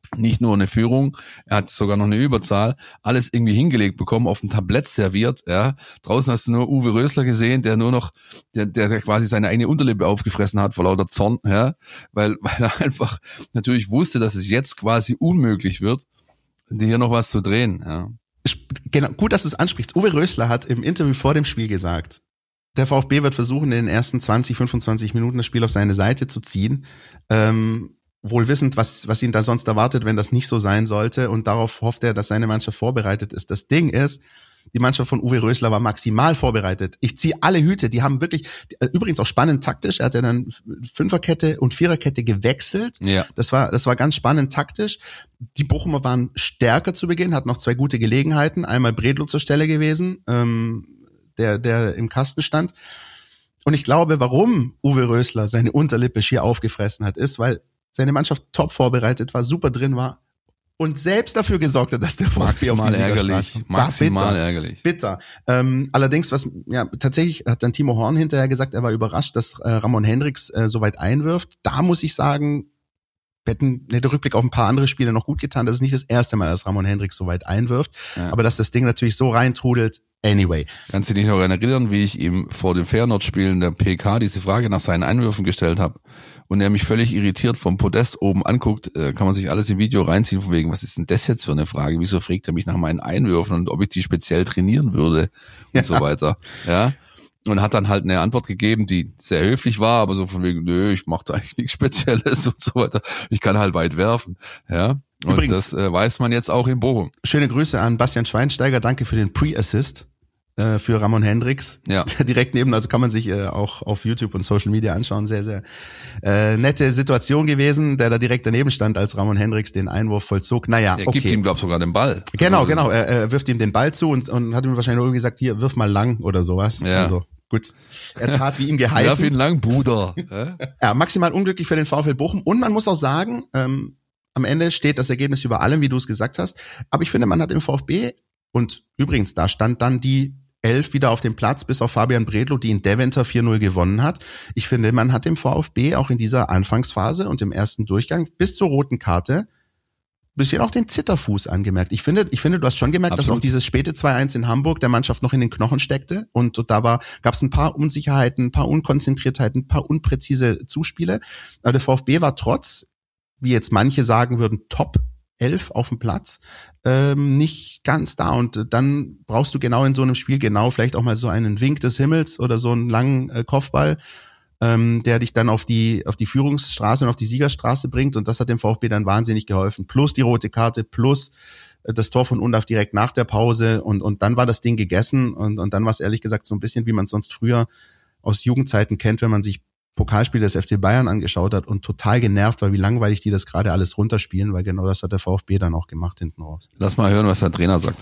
nicht nur eine Führung, er hat sogar noch eine Überzahl, alles irgendwie hingelegt bekommen, auf dem Tablett serviert, ja. Draußen hast du nur Uwe Rösler gesehen, der nur noch, der, der, der quasi seine eigene Unterlippe aufgefressen hat vor lauter Zorn, ja. Weil, weil er einfach natürlich wusste, dass es jetzt quasi unmöglich wird, hier noch was zu drehen, ja. Genau, gut, dass du es ansprichst. Uwe Rösler hat im Interview vor dem Spiel gesagt, der VfB wird versuchen, in den ersten zwanzig, fünfundzwanzig Minuten das Spiel auf seine Seite zu ziehen, ähm, wohl wissend, was, was ihn da sonst erwartet, wenn das nicht so sein sollte. Und darauf hofft er, dass seine Mannschaft vorbereitet ist. Das Ding ist, die Mannschaft von Uwe Rösler war maximal vorbereitet. Ich ziehe alle Hüte. Die haben wirklich, übrigens auch spannend taktisch. Er hat ja dann Fünferkette und Viererkette gewechselt. Ja. Das war, das war ganz spannend taktisch. Die Bochumer waren stärker zu Beginn, hatten noch zwei gute Gelegenheiten. Einmal Bredlo zur Stelle gewesen, ähm, der, der im Kasten stand. Und ich glaube, warum Uwe Rösler seine Unterlippe schier aufgefressen hat, ist, weil seine Mannschaft top vorbereitet war, super drin war und selbst dafür gesorgt hat, dass der VfB auf die Siegerstraße kommt. Maximal bitter, ärgerlich. Bitter. Ähm, allerdings, was ja tatsächlich hat dann Timo Horn hinterher gesagt, er war überrascht, dass äh, Ramon Hendricks äh, so weit einwirft. Da muss ich sagen, hätten der Rückblick auf ein paar andere Spiele noch gut getan. Das ist nicht das erste Mal, dass Ramon Hendricks so weit einwirft, ja. Aber dass das Ding natürlich so reintrudelt. Anyway. Kannst du dich noch erinnern, wie ich ihm vor dem Feyenoord-Spielen der P K diese Frage nach seinen Einwürfen gestellt habe? Und er mich völlig irritiert vom Podest oben anguckt, kann man sich alles im Video reinziehen, von wegen, was ist denn das jetzt für eine Frage? Wieso fragt er mich nach meinen Einwürfen und ob ich die speziell trainieren würde und ja. so weiter. Ja. Und hat dann halt eine Antwort gegeben, die sehr höflich war, aber so von wegen, nö, ich mache da eigentlich nichts Spezielles und so weiter. Ich kann halt weit werfen. Ja. Und Übrigens, das äh, weiß man jetzt auch in Bochum. Schöne Grüße an Bastian Schweinsteiger, danke für den Pre-Assist. Für Ramon Hendricks, ja. direkt neben, also kann man sich äh, auch auf YouTube und Social Media anschauen, sehr, sehr äh, nette Situation gewesen, der da direkt daneben stand, als Ramon Hendricks den Einwurf vollzog. Naja, er okay. gibt ihm, glaub ich, sogar den Ball. Genau, also, genau, er, er wirft ihm den Ball zu und, und hat ihm wahrscheinlich irgendwie gesagt, hier, wirf mal lang oder sowas. Ja. Also gut, er tat wie ihm geheißen. Wirf ihn lang, Bruder. Ja, maximal unglücklich für den VfL Bochum und man muss auch sagen, ähm, am Ende steht das Ergebnis über allem, wie du es gesagt hast, aber ich finde, man hat im VfB und übrigens, da stand dann die elf wieder auf dem Platz, bis auf Fabian Bredlo, die in Deventer vier null gewonnen hat. Ich finde, man hat dem VfB auch in dieser Anfangsphase und im ersten Durchgang bis zur roten Karte ein bisschen auch den Zitterfuß angemerkt. Ich finde, ich finde, du hast schon gemerkt, Absolut. Dass auch dieses späte zwei eins in Hamburg der Mannschaft noch in den Knochen steckte und da war, gab es ein paar Unsicherheiten, ein paar Unkonzentriertheiten, ein paar unpräzise Zuspiele. Aber der VfB war trotz, wie jetzt manche sagen würden, top elf auf dem Platz, ähm, nicht ganz da. Und dann brauchst du genau in so einem Spiel genau vielleicht auch mal so einen Wink des Himmels oder so einen langen äh, Kopfball, ähm, der dich dann auf die auf die Führungsstraße und auf die Siegerstraße bringt. Und das hat dem VfB dann wahnsinnig geholfen. Plus die rote Karte, plus äh, das Tor von Undav direkt nach der Pause. Und und dann war das Ding gegessen. Und und dann war es ehrlich gesagt so ein bisschen, wie man es sonst früher aus Jugendzeiten kennt, wenn man sich Pokalspiel des F C Bayern angeschaut hat und total genervt war, wie langweilig die das gerade alles runterspielen, weil genau das hat der VfB dann auch gemacht hinten raus. Lass mal hören, was der Trainer sagt.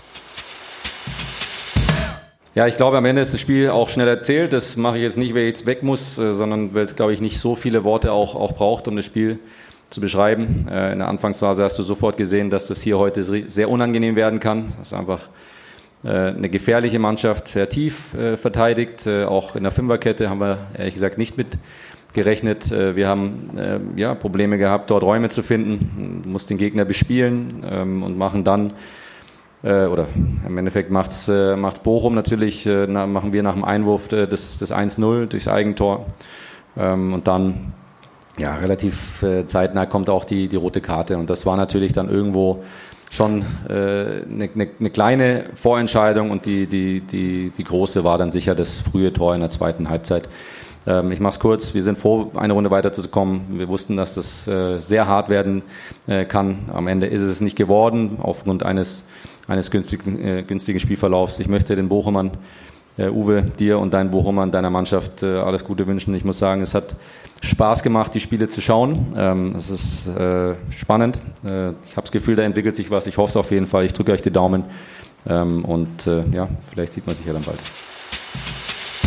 Ja, ich glaube, am Ende ist das Spiel auch schnell erzählt. Das mache ich jetzt nicht, wer jetzt weg muss, sondern weil es, glaube ich, nicht so viele Worte auch, auch braucht, um das Spiel zu beschreiben. In der Anfangsphase hast du sofort gesehen, dass das hier heute sehr unangenehm werden kann. Das ist einfach eine gefährliche Mannschaft, sehr tief äh, verteidigt. Äh, auch in der Fünferkette haben wir ehrlich gesagt nicht mit gerechnet. Äh, wir haben äh, ja, Probleme gehabt, dort Räume zu finden. Du musst den Gegner bespielen ähm, und machen dann, äh, oder im Endeffekt macht's, äh, macht's Bochum natürlich, äh, na, machen wir nach dem Einwurf äh, das, das eins null durchs Eigentor. Ähm, und dann ja, relativ äh, zeitnah kommt auch die, die rote Karte. Und das war natürlich dann irgendwo schon äh, eine, eine, eine kleine Vorentscheidung und die, die, die, die große war dann sicher das frühe Tor in der zweiten Halbzeit. Ähm, ich mache es kurz, wir sind froh, eine Runde weiterzukommen. Wir wussten, dass das äh, sehr hart werden äh, kann. Am Ende ist es nicht geworden, aufgrund eines, eines günstigen, äh, günstigen Spielverlaufs. Ich möchte den Bochumern, äh, Uwe, dir und deinen Bochumern, deiner Mannschaft äh, alles Gute wünschen. Ich muss sagen, es hat Spaß gemacht, die Spiele zu schauen. Ähm, es ist äh, spannend. Äh, ich habe das Gefühl, da entwickelt sich was. Ich hoffe es auf jeden Fall. Ich drücke euch die Daumen. Ähm, und äh, ja, vielleicht sieht man sich ja dann bald.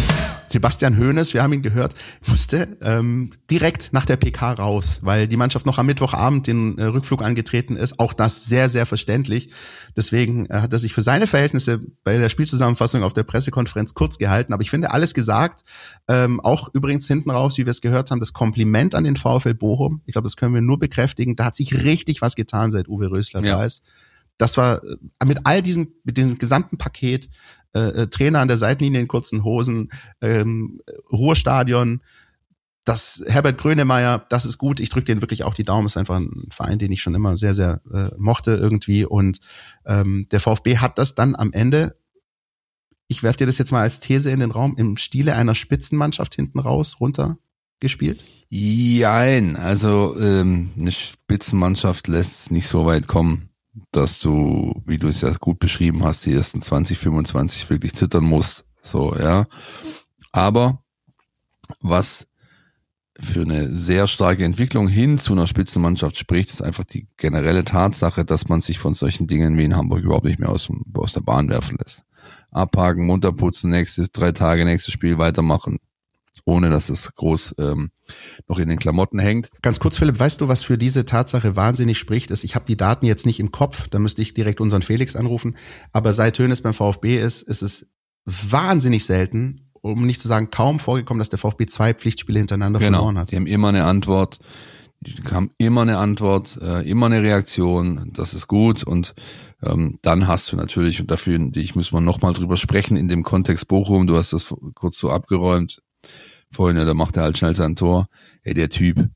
Sebastian Hoeneß, wir haben ihn gehört, musste ähm, direkt nach der P K raus, weil die Mannschaft noch am Mittwochabend den äh, Rückflug angetreten ist. Auch das sehr, sehr verständlich. Deswegen äh, hat er sich für seine Verhältnisse bei der Spielzusammenfassung auf der Pressekonferenz kurz gehalten. Aber ich finde, alles gesagt. Ähm, auch übrigens hinten raus, wie wir es gehört haben, das Kompliment an den VfL Bochum. Ich glaube, das können wir nur bekräftigen. Da hat sich richtig was getan, seit Uwe Rösler ja. da ist. Das war mit all diesem, mit diesem gesamten Paket, äh, Trainer an der Seitenlinie in kurzen Hosen, ähm, Ruhrstadion, das Herbert Grönemeyer, das ist gut. Ich drücke denen wirklich auch die Daumen. Ist einfach ein Verein, den ich schon immer sehr, sehr äh, mochte irgendwie. Und ähm, der VfB hat das dann am Ende, ich werfe dir das jetzt mal als These in den Raum, im Stile einer Spitzenmannschaft hinten raus runtergespielt? Jein, also ähm, eine Spitzenmannschaft lässt es nicht so weit kommen, dass du, wie du es ja gut beschrieben hast, die ersten zwanzig, fünfundzwanzig wirklich zittern musst. So, ja. Aber was für eine sehr starke Entwicklung hin zu einer Spitzenmannschaft spricht, ist einfach die generelle Tatsache, dass man sich von solchen Dingen wie in Hamburg überhaupt nicht mehr aus, aus der Bahn werfen lässt. Abhaken, munter putzen, nächste drei Tage, nächstes Spiel, weitermachen, ohne dass es groß ähm, noch in den Klamotten hängt. Ganz kurz, Philipp, weißt du, was für diese Tatsache wahnsinnig spricht? Ist, ich habe die Daten jetzt nicht im Kopf, da müsste ich direkt unseren Felix anrufen, aber seit Hoeneß beim VfB ist, ist es wahnsinnig selten, um nicht zu sagen kaum vorgekommen, dass der VfB zwei Pflichtspiele hintereinander genau. verloren hat. Die haben immer eine Antwort, die haben immer eine Antwort, äh, immer eine Reaktion, das ist gut und ähm, dann hast du natürlich, und dafür, ich muss mal nochmal drüber sprechen, in dem Kontext Bochum, du hast das kurz so abgeräumt, vorhin, ja, da macht er halt schnell sein Tor. Ey, der Typ,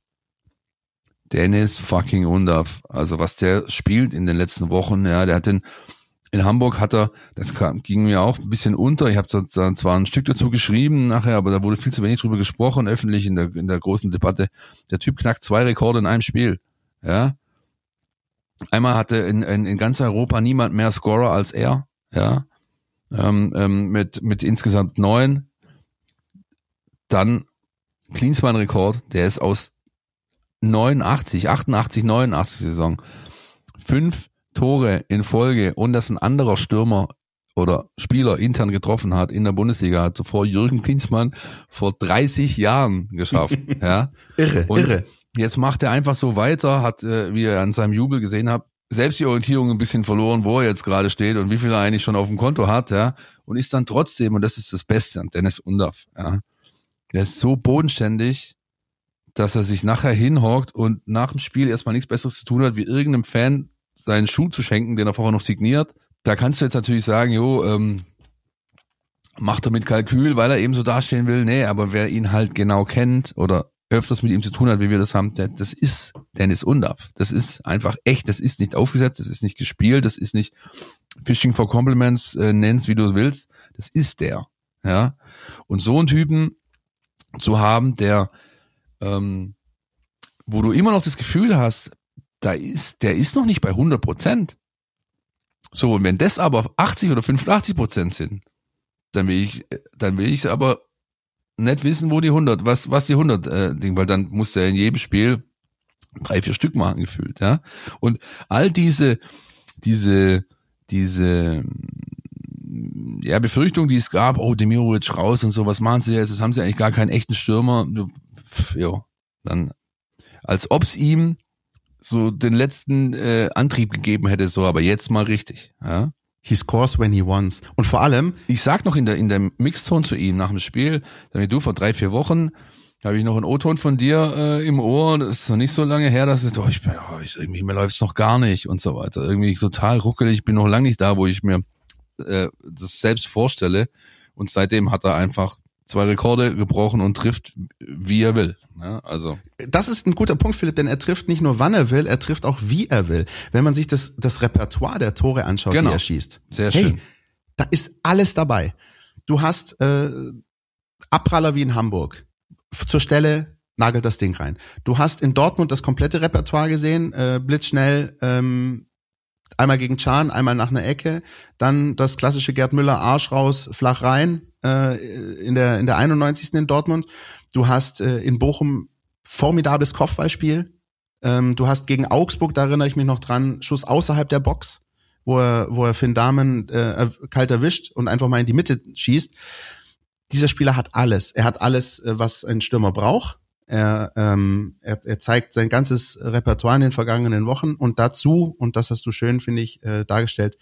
Dennis fucking Undav, also was der spielt in den letzten Wochen, ja, der hat den, in Hamburg hat er, das kam, ging mir auch ein bisschen unter, ich habe da zwar ein Stück dazu geschrieben nachher, aber da wurde viel zu wenig drüber gesprochen, öffentlich in der in der großen Debatte. Der Typ knackt zwei Rekorde in einem Spiel, ja. Einmal hatte in, in, in ganz Europa niemand mehr Scorer als er, ja, ähm, ähm, mit mit insgesamt neun. Dann Klinsmann-Rekord, der ist aus neunundachtzig, achtundachtzig, neunundachtzig Saison. Fünf Tore in Folge und dass ein anderer Stürmer oder Spieler intern getroffen hat in der Bundesliga, hat zuvor Jürgen Klinsmann vor dreißig Jahren geschafft. Ja. Irre, und irre. Jetzt macht er einfach so weiter, hat, äh, wie ihr an seinem Jubel gesehen habt, selbst die Orientierung ein bisschen verloren, wo er jetzt gerade steht und wie viel er eigentlich schon auf dem Konto hat, ja, und ist dann trotzdem, und das ist das Beste an Dennis Undav, ja, der ist so bodenständig, dass er sich nachher hinhockt und nach dem Spiel erstmal nichts Besseres zu tun hat, wie irgendeinem Fan seinen Schuh zu schenken, den er vorher noch signiert. Da kannst du jetzt natürlich sagen, jo, ähm, macht er mit Kalkül, weil er eben so dastehen will. Nee, aber wer ihn halt genau kennt oder öfters mit ihm zu tun hat, wie wir das haben, das ist Dennis Undav. Das ist einfach echt, das ist nicht aufgesetzt, das ist nicht gespielt, das ist nicht Fishing for Compliments, äh, nenn's wie du willst. Das ist der. Ja. Und so einen Typen zu haben, der, ähm, wo du immer noch das Gefühl hast, da ist, der ist noch nicht bei hundert Prozent. So, und wenn das aber achtzig oder fünfundachtzig Prozent sind, dann will ich, dann will ich aber nicht wissen, wo die hundert, was, was die hundert, äh, Ding, weil dann muss der in jedem Spiel drei, vier Stück machen, gefühlt, ja. Und all diese, diese, diese, ja, Befürchtung, die es gab, oh, Demirovic raus und so, was machen sie jetzt? Jetzt haben sie eigentlich gar keinen echten Stürmer. Ja, dann, als ob's ihm so den letzten äh, Antrieb gegeben hätte, so, aber jetzt mal richtig, ja. He scores when he wants. Und vor allem, ich sag noch in der in der Mixton zu ihm nach dem Spiel, damit du vor drei, vier Wochen habe ich noch einen O-Ton von dir äh, im Ohr, das ist noch nicht so lange her, dass ich, oh, ich bin, oh, ich, irgendwie, mir läuft's noch gar nicht und so weiter. Irgendwie total ruckelig, ich bin noch lange nicht da, wo ich mir äh, das selbst vorstelle. Und seitdem hat er einfach zwei Rekorde gebrochen und trifft, wie er will. Ja, also das ist ein guter Punkt, Philipp, denn er trifft nicht nur, wann er will, er trifft auch, wie er will. Wenn man sich das, das Repertoire der Tore anschaut, genau. die er schießt. Sehr hey, schön. Da ist alles dabei. Du hast äh, Abpraller wie in Hamburg. Zur Stelle nagelt das Ding rein. Du hast in Dortmund das komplette Repertoire gesehen, äh, blitzschnell, ähm, einmal gegen Can, einmal nach einer Ecke, dann das klassische Gerd Müller, Arsch raus, flach rein, äh, in der in der einundneunzigsten in Dortmund. Du hast äh, in Bochum formidables Kopfballspiel. Ähm, du hast gegen Augsburg, da erinnere ich mich noch dran, Schuss außerhalb der Box, wo er wo er Finn Dahmen äh, kalt erwischt und einfach mal in die Mitte schießt. dieser Spieler hat alles. Er hat alles, was ein Stürmer braucht. Er, ähm, er, er zeigt sein ganzes Repertoire in den vergangenen Wochen und dazu, und das hast du schön, finde ich, äh, dargestellt,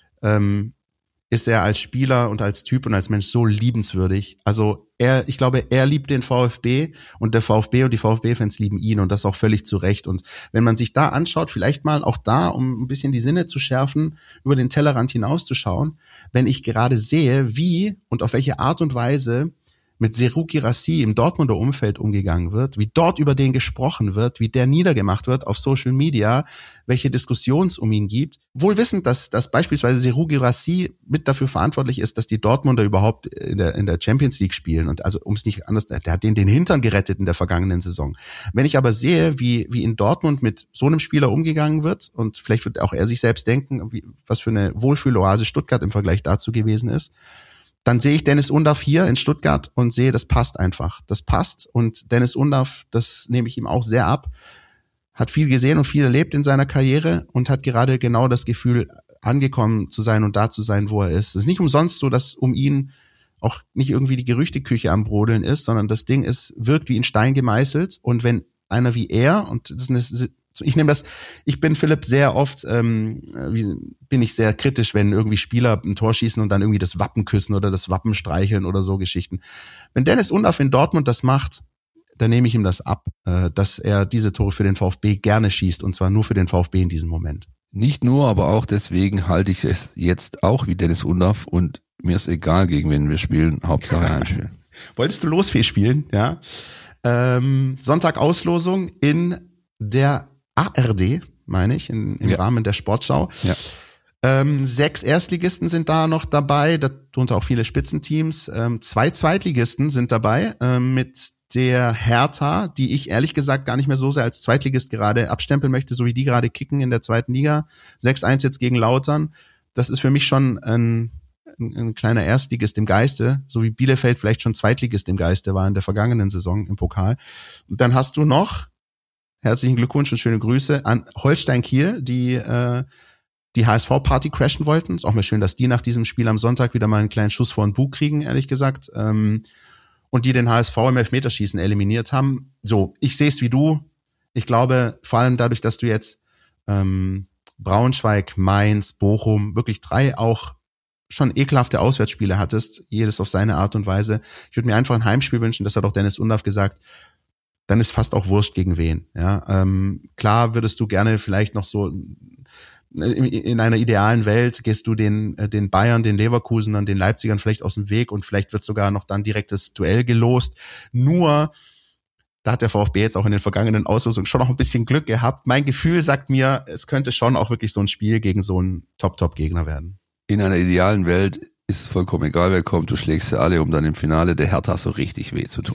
ähm, ist er als Spieler und als Typ und als Mensch so liebenswürdig. Also er, ich glaube, er liebt den VfB und der VfB und die VfB-Fans lieben ihn und das auch völlig zu Recht. Und wenn man sich da anschaut, vielleicht mal auch da, um ein bisschen die Sinne zu schärfen, über den Tellerrand hinauszuschauen, wenn ich gerade sehe, wie und auf welche Art und Weise mit Serhou Guirassy im Dortmunder Umfeld umgegangen wird, wie dort über den gesprochen wird, wie der niedergemacht wird auf Social Media, welche Diskussionen es um ihn gibt. Wohl wissend, dass, dass beispielsweise Serhou Guirassy mit dafür verantwortlich ist, dass die Dortmunder überhaupt in der, in der Champions League spielen. Und also, um es nicht anders, der hat denen den Hintern gerettet in der vergangenen Saison. Wenn ich aber sehe, wie, wie in Dortmund mit so einem Spieler umgegangen wird, und vielleicht wird auch er sich selbst denken, wie, was für eine Wohlfühloase Stuttgart im Vergleich dazu gewesen ist, dann sehe ich Dennis Undaff hier in Stuttgart und sehe, das passt einfach. Das passt und Dennis Undaff, das nehme ich ihm auch sehr ab, hat viel gesehen und viel erlebt in seiner Karriere und hat gerade genau das Gefühl, angekommen zu sein und da zu sein, wo er ist. Es ist nicht umsonst so, dass um ihn auch nicht irgendwie die Gerüchteküche am Brodeln ist, sondern das Ding ist, wirkt wie in Stein gemeißelt und wenn einer wie er, und das ist eine Ich nehme das, ich bin Philipp sehr oft, ähm, wie, bin ich sehr kritisch, wenn irgendwie Spieler ein Tor schießen und dann irgendwie das Wappen küssen oder das Wappen streicheln oder so Geschichten. Wenn Dennis Undaff in Dortmund das macht, dann nehme ich ihm das ab, äh, dass er diese Tore für den VfB gerne schießt und zwar nur für den VfB in diesem Moment. Nicht nur, aber auch deswegen halte ich es jetzt auch wie Dennis Undaff und mir ist egal, gegen wen wir spielen, Hauptsache Heimspiel. Wolltest du Losfee spielen? Ja. Ähm, Sonntag Auslosung in der A R D, meine ich, in, im ja. Rahmen der Sportschau. Ja. Ähm, sechs Erstligisten sind da noch dabei, darunter auch viele Spitzenteams. Ähm, zwei Zweitligisten sind dabei, ähm, mit der Hertha, die ich ehrlich gesagt gar nicht mehr so sehr als Zweitligist gerade abstempeln möchte, so wie die gerade kicken in der zweiten Liga. sechs eins jetzt gegen Lautern. Das ist für mich schon ein, ein, ein kleiner Erstligist im Geiste, so wie Bielefeld vielleicht schon Zweitligist im Geiste war in der vergangenen Saison im Pokal. Und dann hast du noch herzlichen Glückwunsch und schöne Grüße an Holstein Kiel, die äh, die H S V-Party crashen wollten. Ist auch mal schön, dass die nach diesem Spiel am Sonntag wieder mal einen kleinen Schuss vor den Bug kriegen, ehrlich gesagt. Ähm, und die den H S V im Elfmeterschießen eliminiert haben. So, ich sehe es wie du. Ich glaube, vor allem dadurch, dass du jetzt ähm, Braunschweig, Mainz, Bochum, wirklich drei auch schon ekelhafte Auswärtsspiele hattest, jedes auf seine Art und Weise. Ich würde mir einfach ein Heimspiel wünschen, das hat auch Dennis Undaff gesagt, dann ist fast auch wurscht gegen wen. Ja, ähm, klar würdest du gerne vielleicht noch so in, in einer idealen Welt gehst du den den Bayern, den Leverkusenern, den Leipzigern vielleicht aus dem Weg und vielleicht wird sogar noch dann direktes Duell gelost. Nur da hat der VfB jetzt auch in den vergangenen Auslosungen schon noch ein bisschen Glück gehabt. Mein Gefühl sagt mir, es könnte schon auch wirklich so ein Spiel gegen so einen Top-Top-Gegner werden. In einer idealen Welt ist es vollkommen egal, wer kommt. Du schlägst sie alle, um dann im Finale der Hertha so richtig weh zu tun.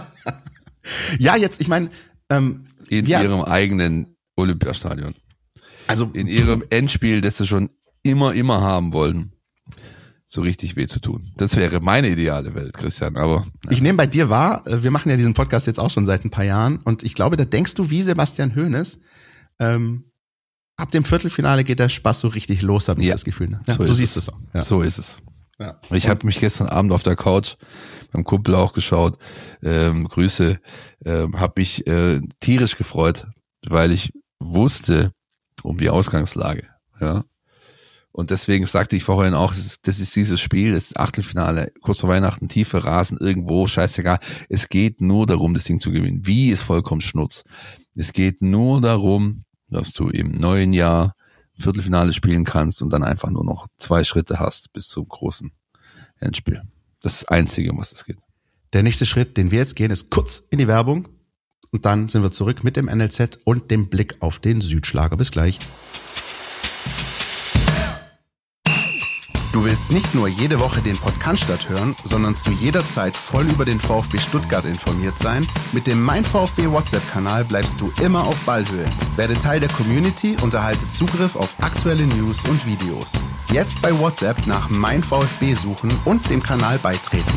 Ja, jetzt, ich meine, ähm, in ihrem eigenen Olympiastadion. Also in ihrem Endspiel, das sie schon immer, immer haben wollen, so richtig weh zu tun. Das wäre meine ideale Welt, Christian, aber... Ja. Ich nehme bei dir wahr, wir machen ja diesen Podcast jetzt auch schon seit ein paar Jahren und ich glaube, da denkst du wie Sebastian Hoeneß, ähm, ab dem Viertelfinale geht der Spaß so richtig los, habe ich ja. das Gefühl. Ne? Ja, so so siehst du es auch. Ja. So ist es. Ja. Ich habe mich gestern Abend auf der Couch beim Kumpel auch geschaut, ähm, Grüße, ähm, habe mich äh, tierisch gefreut, weil ich wusste um die Ausgangslage, ja. Und deswegen sagte ich vorhin auch, das ist, das ist dieses Spiel, das ist Achtelfinale, kurz vor Weihnachten, tiefe Rasen, irgendwo, scheißegal. Es geht nur darum, das Ding zu gewinnen. Wie ist vollkommen Schnurz. Es geht nur darum, dass du im neuen Jahr Viertelfinale spielen kannst und dann einfach nur noch zwei Schritte hast bis zum großen Endspiel. Das ist das Einzige, um was es geht. Der nächste Schritt, den wir jetzt gehen, ist kurz in die Werbung und dann sind wir zurück mit dem N L Z und dem Blick auf den Südschlager. Bis gleich. Du willst nicht nur jede Woche den Podcast hören, sondern zu jeder Zeit voll über den VfB Stuttgart informiert sein? Mit dem Mein VfB WhatsApp-Kanal bleibst du immer auf Ballhöhe. Werde Teil der Community und erhalte Zugriff auf aktuelle News und Videos. Jetzt bei WhatsApp nach Mein VfB suchen und dem Kanal beitreten.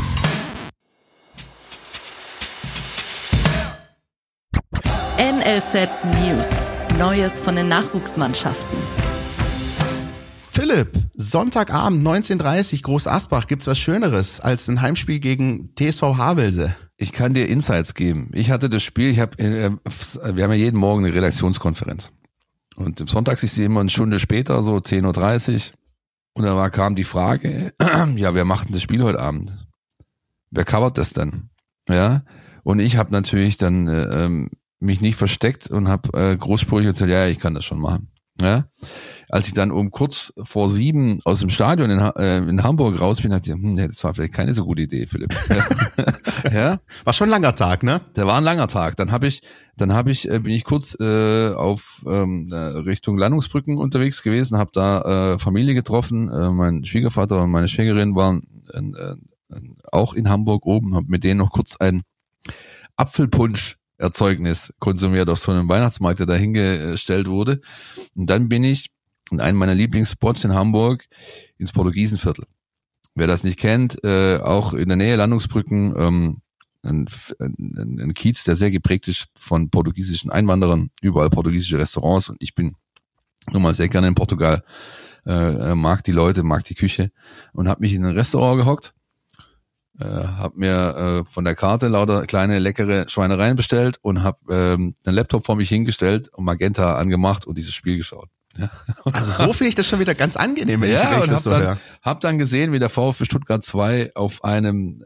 N L Z News. Neues von den Nachwuchsmannschaften. Philipp, Sonntagabend neunzehn Uhr dreißig, Groß Asbach, gibt's was Schöneres als ein Heimspiel gegen T S V Havelse? Ich kann dir Insights geben. Ich hatte das Spiel, ich habe, äh, wir haben ja jeden Morgen eine Redaktionskonferenz. Und im Sonntags ist sie immer eine Stunde später, so zehn Uhr dreißig. Und da war, kam die Frage, ja, wer macht denn das Spiel heute Abend? Wer covert das denn? Ja. Und ich habe natürlich dann äh, mich nicht versteckt und habe äh, großspurig gesagt, ja, ich kann das schon machen. Ja. Als ich dann um kurz vor sieben aus dem Stadion in, äh, in Hamburg raus bin, dachte ich, hm, das war vielleicht keine so gute Idee, Philipp. Ja. War schon ein langer Tag, ne? Der war ein langer Tag. Dann habe ich, dann habe ich, äh, bin ich kurz äh, auf ähm, Richtung Landungsbrücken unterwegs gewesen, habe da äh, Familie getroffen. Äh, mein Schwiegervater und meine Schwägerin waren äh, äh, auch in Hamburg oben, habe mit denen noch kurz ein Apfelpunsch-Erzeugnis konsumiert auf so einem Weihnachtsmarkt, der da hingestellt wurde. Und dann bin ich in einem meiner Lieblingsspots in Hamburg ins Portugiesenviertel. Wer das nicht kennt, äh, auch in der Nähe Landungsbrücken, ähm, ein, ein, ein Kiez, der sehr geprägt ist von portugiesischen Einwanderern, überall portugiesische Restaurants, und ich bin nun mal sehr gerne in Portugal, äh, mag die Leute, mag die Küche, und habe mich in ein Restaurant gehockt, äh, habe mir äh, von der Karte lauter kleine leckere Schweinereien bestellt und habe ähm, einen Laptop vor mich hingestellt und Magenta angemacht und dieses Spiel geschaut. Ja. Also so finde ich das schon wieder ganz angenehm, wenn ja, ich, wenn ich und das hab so dann, höre. Hab dann gesehen, wie der VfB Stuttgart zwei auf einem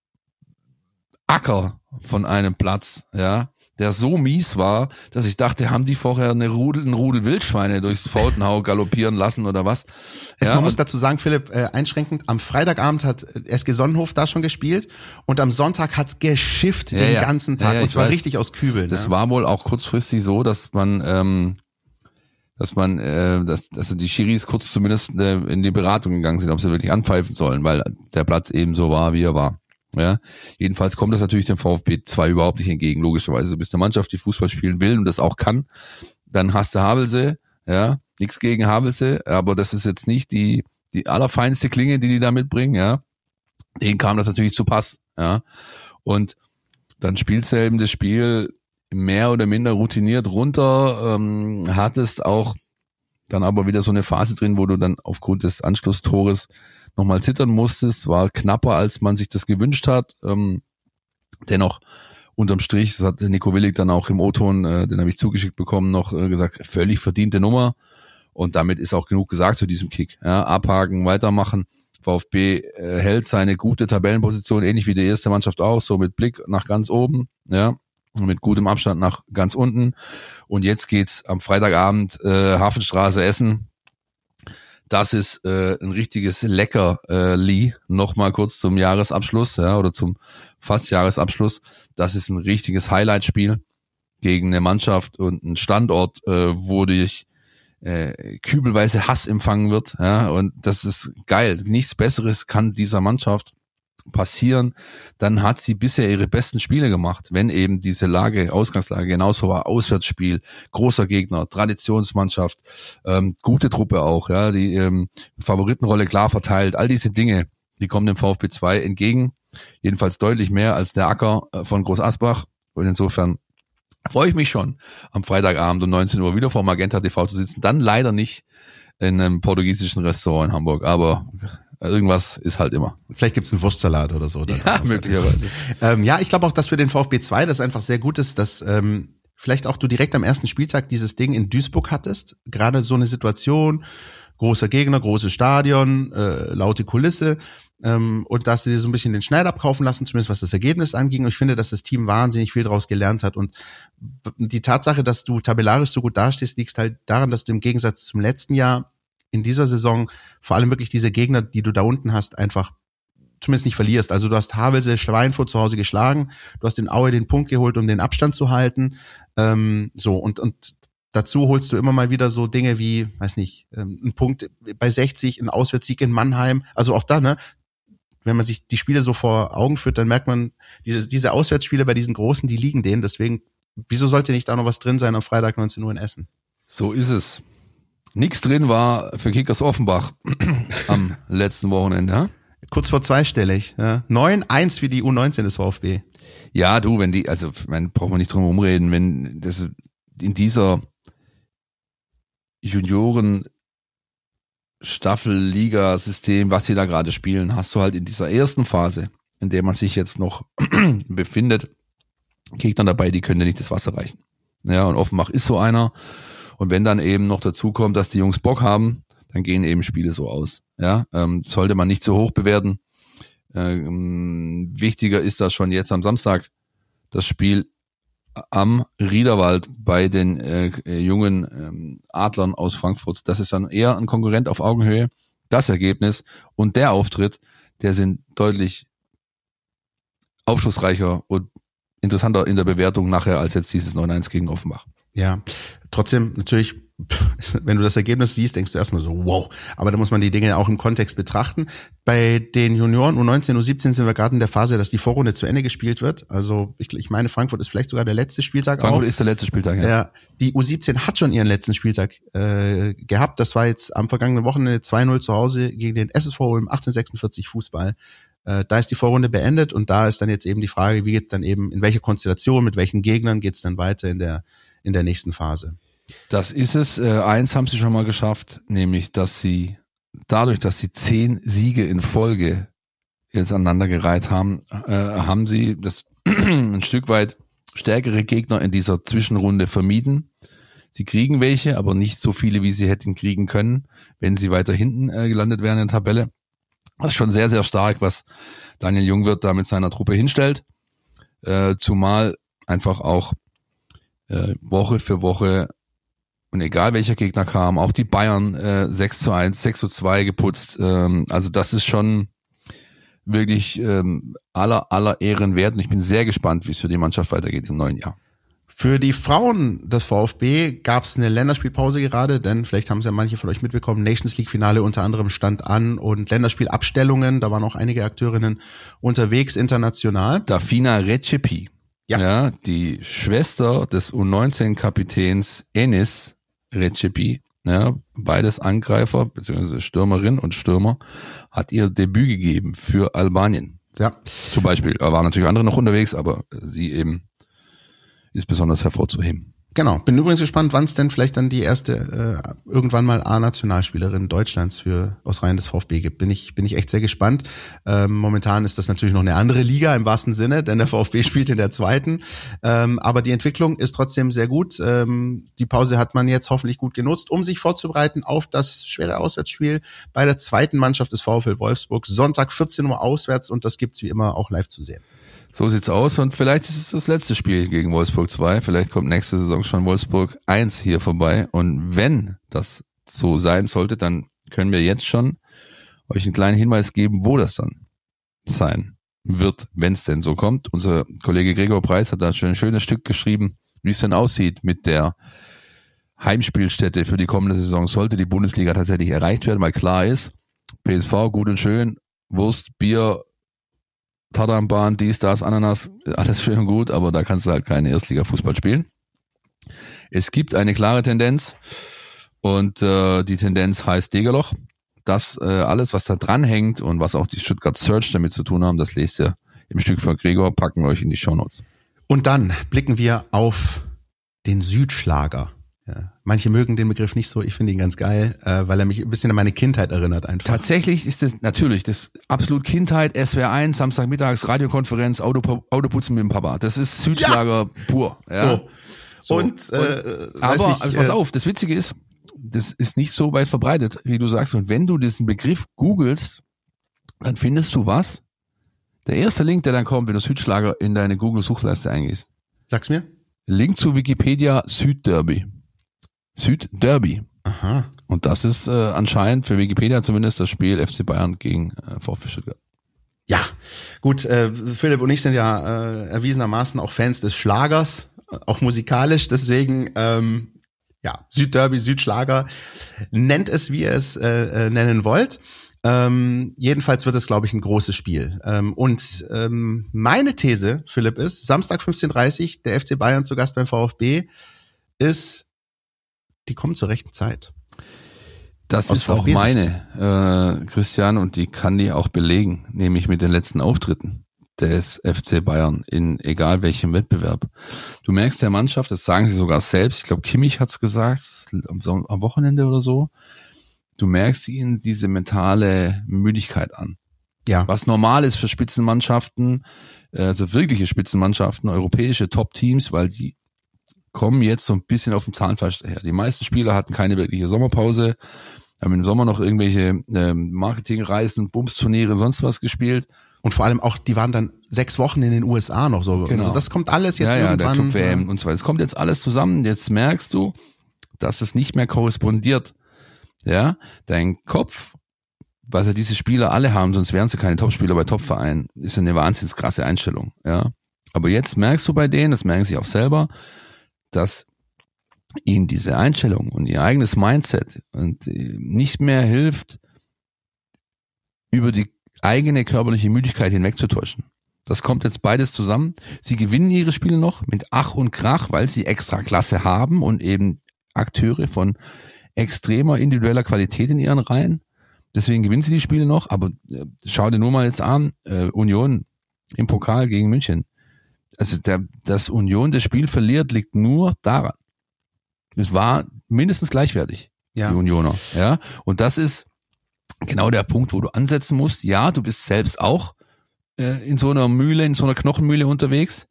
Acker von einem Platz, ja, der so mies war, dass ich dachte, haben die vorher eine Rudel, einen Rudel Wildschweine durchs Fautenhau galoppieren lassen oder was? Also Ja, man muss und- dazu sagen, Philipp, äh, einschränkend, am Freitagabend hat S G Sonnenhof da schon gespielt und am Sonntag hat's geschifft Ja, den ja. ganzen Tag Ja, ja, und ich zwar weiß. richtig aus Kübeln. Das ne? war wohl auch kurzfristig so, dass man, ähm, dass man, äh, dass, dass die Schiris kurz zumindest äh, in die Beratung gegangen sind, ob sie wirklich anpfeifen sollen, weil der Platz eben so war, wie er war. Ja, jedenfalls kommt das natürlich dem VfB zwei überhaupt nicht entgegen, logischerweise. Du bist eine Mannschaft, die Fußball spielen will und das auch kann. Dann hast du Havelse, ja, nichts gegen Havelse, aber das ist jetzt nicht die die allerfeinste Klinge, die die da mitbringen, ja. Denen kam das natürlich zu Pass, ja. Und dann spielst du eben das Spiel mehr oder minder routiniert runter, ähm, hattest auch dann aber wieder so eine Phase drin, wo du dann aufgrund des Anschlusstores nochmal zittern musstest, war knapper, als man sich das gewünscht hat. Ähm, dennoch, unterm Strich, das hat Nico Willig dann auch im O-Ton, äh, den habe ich zugeschickt bekommen, noch äh, gesagt, völlig verdiente Nummer. Und damit ist auch genug gesagt zu diesem Kick. Ja, abhaken, weitermachen. VfB äh, hält seine gute Tabellenposition, ähnlich wie die erste Mannschaft auch, so mit Blick nach ganz oben, ja, mit gutem Abstand nach ganz unten. Und jetzt geht's am Freitagabend äh, Hafenstraße Essen. Das ist äh, ein richtiges Leckerli, nochmal kurz zum Jahresabschluss, ja, oder zum fast Jahresabschluss. Das ist ein richtiges Highlight-Spiel gegen eine Mannschaft und einen Standort, äh, wo dich äh, kübelweise Hass empfangen wird, ja, und das ist geil. Nichts Besseres kann dieser Mannschaft passieren. Dann hat sie bisher ihre besten Spiele gemacht, wenn eben diese Lage, Ausgangslage genauso war. Auswärtsspiel, großer Gegner, Traditionsmannschaft, ähm, gute Truppe auch, ja, die ähm, Favoritenrolle klar verteilt. All diese Dinge, die kommen dem VfB zwei entgegen. Jedenfalls deutlich mehr als der Acker von Groß Asbach. Und insofern freue ich mich schon, am Freitagabend um neunzehn Uhr wieder vor Magenta T V zu sitzen. Dann leider nicht in einem portugiesischen Restaurant in Hamburg, aber irgendwas ist halt immer. Vielleicht gibt's einen Wurstsalat oder so. Dann Ja, möglicherweise. Ähm, ja, ich glaube auch, dass für den VfB zwei das einfach sehr gut ist, dass ähm, vielleicht auch du direkt am ersten Spieltag dieses Ding in Duisburg hattest. Gerade so eine Situation, großer Gegner, großes Stadion, äh, laute Kulisse. Ähm, und da hast du dir so ein bisschen den Schneid abkaufen lassen, zumindest was das Ergebnis anging. Und ich finde, dass das Team wahnsinnig viel daraus gelernt hat. Und die Tatsache, dass du tabellarisch so gut dastehst, liegt halt daran, dass du im Gegensatz zum letzten Jahr in dieser Saison vor allem wirklich diese Gegner, die du da unten hast, einfach zumindest nicht verlierst. Also du hast Havelse, Schweinfurt zu Hause geschlagen, du hast in Aue den Punkt geholt, um den Abstand zu halten. Ähm, so und und dazu holst du immer mal wieder so Dinge wie, weiß nicht, ähm, ein Punkt bei sechzig, ein Auswärtssieg in Mannheim. Also auch da, ne? Wenn man sich die Spiele so vor Augen führt, dann merkt man, diese, diese Auswärtsspiele bei diesen Großen, die liegen denen. Deswegen, wieso sollte nicht da noch was drin sein am Freitag neunzehn Uhr in Essen? So ist es. Nix drin war für Kickers Offenbach am letzten Wochenende, ja? Kurz vor zweistellig. Ja. neun eins für die U neunzehn des VfB. Ja, du, wenn die, also, man braucht man nicht drum rumreden, wenn das in dieser Junioren Staffel-Liga-System, was sie da gerade spielen, hast du halt in dieser ersten Phase, in der man sich jetzt noch befindet, Gegner dabei, die können dir nicht das Wasser reichen. Ja, und Offenbach ist so einer. Und wenn dann eben noch dazu kommt, dass die Jungs Bock haben, dann gehen eben Spiele so aus. Ja, ähm, sollte man nicht so hoch bewerten. Ähm, wichtiger ist das schon jetzt am Samstag das Spiel am Riederwald bei den äh, jungen ähm, Adlern aus Frankfurt. Das ist dann eher ein Konkurrent auf Augenhöhe. Das Ergebnis und der Auftritt, der sind deutlich aufschlussreicher und interessanter in der Bewertung nachher als jetzt dieses neun eins gegen Offenbach. Ja, trotzdem natürlich, wenn du das Ergebnis siehst, denkst du erstmal so, wow. Aber da muss man die Dinge auch im Kontext betrachten. Bei den Junioren U neunzehn, U siebzehn sind wir gerade in der Phase, dass die Vorrunde zu Ende gespielt wird. Also ich, ich meine, Frankfurt ist vielleicht sogar der letzte Spieltag. Frankfurt auch. ist der letzte Spieltag, ja. ja. Die U siebzehn hat schon ihren letzten Spieltag äh, gehabt. Das war jetzt am vergangenen Wochenende zwei null zu Hause gegen den S S V Ulm achtzehnhundertsechsundvierzig Fußball. Äh, da ist die Vorrunde beendet und da ist dann jetzt eben die Frage, wie geht's dann eben, in welcher Konstellation, mit welchen Gegnern geht's dann weiter in der in der nächsten Phase. Das ist es. Äh, eins haben sie schon mal geschafft, nämlich, dass sie dadurch, dass sie zehn Siege in Folge jetzt aneinandergereiht haben, äh, haben sie das ein Stück weit stärkere Gegner in dieser Zwischenrunde vermieden. Sie kriegen welche, aber nicht so viele, wie sie hätten kriegen können, wenn sie weiter hinten äh, gelandet wären in der Tabelle. Das ist schon sehr, sehr stark, was Daniel Jungwirth da mit seiner Truppe hinstellt. Äh, zumal einfach auch äh, Woche für Woche und egal welcher Gegner kam, auch die Bayern äh, sechs zu eins, sechs zu zwei geputzt. Ähm, also das ist schon wirklich ähm, aller, aller Ehren wert. Und ich bin sehr gespannt, wie es für die Mannschaft weitergeht im neuen Jahr. Für die Frauen des VfB gab es eine Länderspielpause gerade, denn vielleicht haben es ja manche von euch mitbekommen, Nations League Finale unter anderem stand an und Länderspielabstellungen, da waren auch einige Akteurinnen unterwegs international. Dafina Recepi, ja. ja, die Schwester des U neunzehn Kapitäns Enis Recepi, ja, beides Angreifer bzw. Stürmerin und Stürmer, hat ihr Debüt gegeben für Albanien. Ja. Zum Beispiel, da waren natürlich andere noch unterwegs, aber sie eben ist besonders hervorzuheben. Genau. Bin übrigens gespannt, wann es denn vielleicht dann die erste äh, irgendwann mal A-Nationalspielerin Deutschlands für aus Reihen des VfB gibt. Bin ich bin ich echt sehr gespannt. Ähm, momentan ist das natürlich noch eine andere Liga im wahrsten Sinne, denn der VfB spielt in der zweiten. Ähm, aber die Entwicklung ist trotzdem sehr gut. Ähm, die Pause hat man jetzt hoffentlich gut genutzt, um sich vorzubereiten auf das schwere Auswärtsspiel bei der zweiten Mannschaft des VfL Wolfsburg. Sonntag vierzehn Uhr auswärts und das gibt's wie immer auch live zu sehen. So sieht's aus und vielleicht ist es das letzte Spiel gegen Wolfsburg zwei. Vielleicht kommt nächste Saison schon Wolfsburg eins hier vorbei. Und wenn das so sein sollte, dann können wir jetzt schon euch einen kleinen Hinweis geben, wo das dann sein wird, wenn es denn so kommt. Unser Kollege Gregor Preis hat da schon ein schönes Stück geschrieben, wie es denn aussieht mit der Heimspielstätte für die kommende Saison. Sollte die Bundesliga tatsächlich erreicht werden, weil klar ist, P S V gut und schön, Wurst, Bier, Tatanbahn, dies, das, Ananas, alles schön und gut, aber da kannst du halt keine Erstliga-Fußball spielen. Es gibt eine klare Tendenz und äh, die Tendenz heißt Degerloch. Das äh, alles, was da dran hängt und was auch die Stuttgart Search damit zu tun haben, das lest ihr im Stück von Gregor, packen wir euch in die Shownotes. Und dann blicken wir auf den Südschlager. Ja. Manche mögen den Begriff nicht so, ich finde ihn ganz geil, äh, weil er mich ein bisschen an meine Kindheit erinnert einfach. Tatsächlich ist das natürlich das absolut Kindheit, S W R eins, Samstagmittags, Radiokonferenz, Auto, Autoputzen mit dem Papa. Das ist Südschlager ja. pur. Ja. So. So. Und, äh, und aber nicht, also pass auf, das Witzige ist, das ist nicht so weit verbreitet, wie du sagst. Und wenn du diesen Begriff googelst, dann findest du was? Der erste Link, der dann kommt, wenn du Südschlager in deine Google-Suchleiste eingehst. Sag's mir. Link zu Wikipedia Südderby. Südderby. Aha. Und das ist äh, anscheinend für Wikipedia zumindest das Spiel F C Bayern gegen äh, VfB Stuttgart. Ja, gut, äh, Philipp und ich sind ja äh, erwiesenermaßen auch Fans des Schlagers, auch musikalisch, deswegen ähm, ja, Südderby, Südschlager, nennt es, wie ihr es äh, nennen wollt. Ähm, jedenfalls wird es, glaube ich, ein großes Spiel. Ähm, und ähm, meine These, Philipp, ist, Samstag fünfzehn Uhr dreißig, der F C Bayern zu Gast beim VfB, ist die kommen zur rechten Zeit. Das Aus ist auch meine, äh, Christian, und die kann die auch belegen, nämlich mit den letzten Auftritten des F C Bayern in egal welchem Wettbewerb. Du merkst der Mannschaft, das sagen sie sogar selbst, ich glaube Kimmich hat's gesagt, am, am Wochenende oder so, du merkst ihnen diese mentale Müdigkeit an. Ja. Was normal ist für Spitzenmannschaften, also wirkliche Spitzenmannschaften, europäische Top-Teams, weil die kommen jetzt so ein bisschen auf dem Zahnfleisch daher. Die meisten Spieler hatten keine wirkliche Sommerpause, haben im Sommer noch irgendwelche ähm, Marketingreisen, Bumsturniere, sonst was gespielt. Und vor allem auch, die waren dann sechs Wochen in den U S A noch so. Genau. Also das kommt alles jetzt ja, irgendwann. Ja, der Club-W M und so weiter. Es kommt jetzt alles zusammen. Jetzt merkst du, dass es nicht mehr korrespondiert. Ja, dein Kopf, was ja diese Spieler alle haben, sonst wären sie keine Topspieler bei Topvereinen, ist ja eine wahnsinnig krasse Einstellung. Ja, aber jetzt merkst du bei denen, das merken sie auch selber, dass ihnen diese Einstellung und ihr eigenes Mindset und nicht mehr hilft, über die eigene körperliche Müdigkeit hinwegzutäuschen. Das kommt jetzt beides zusammen. Sie gewinnen ihre Spiele noch mit Ach und Krach, weil sie extra Klasse haben und eben Akteure von extremer individueller Qualität in ihren Reihen. Deswegen gewinnen sie die Spiele noch. Aber äh, schau dir nur mal jetzt an, äh, Union im Pokal gegen München. Also der, dass Union das Spiel verliert, liegt nur daran. Es war mindestens gleichwertig, ja. Die Unioner. Ja, und das ist genau der Punkt, wo du ansetzen musst. Ja, du bist selbst auch äh, in so einer Mühle, in so einer Knochenmühle unterwegs,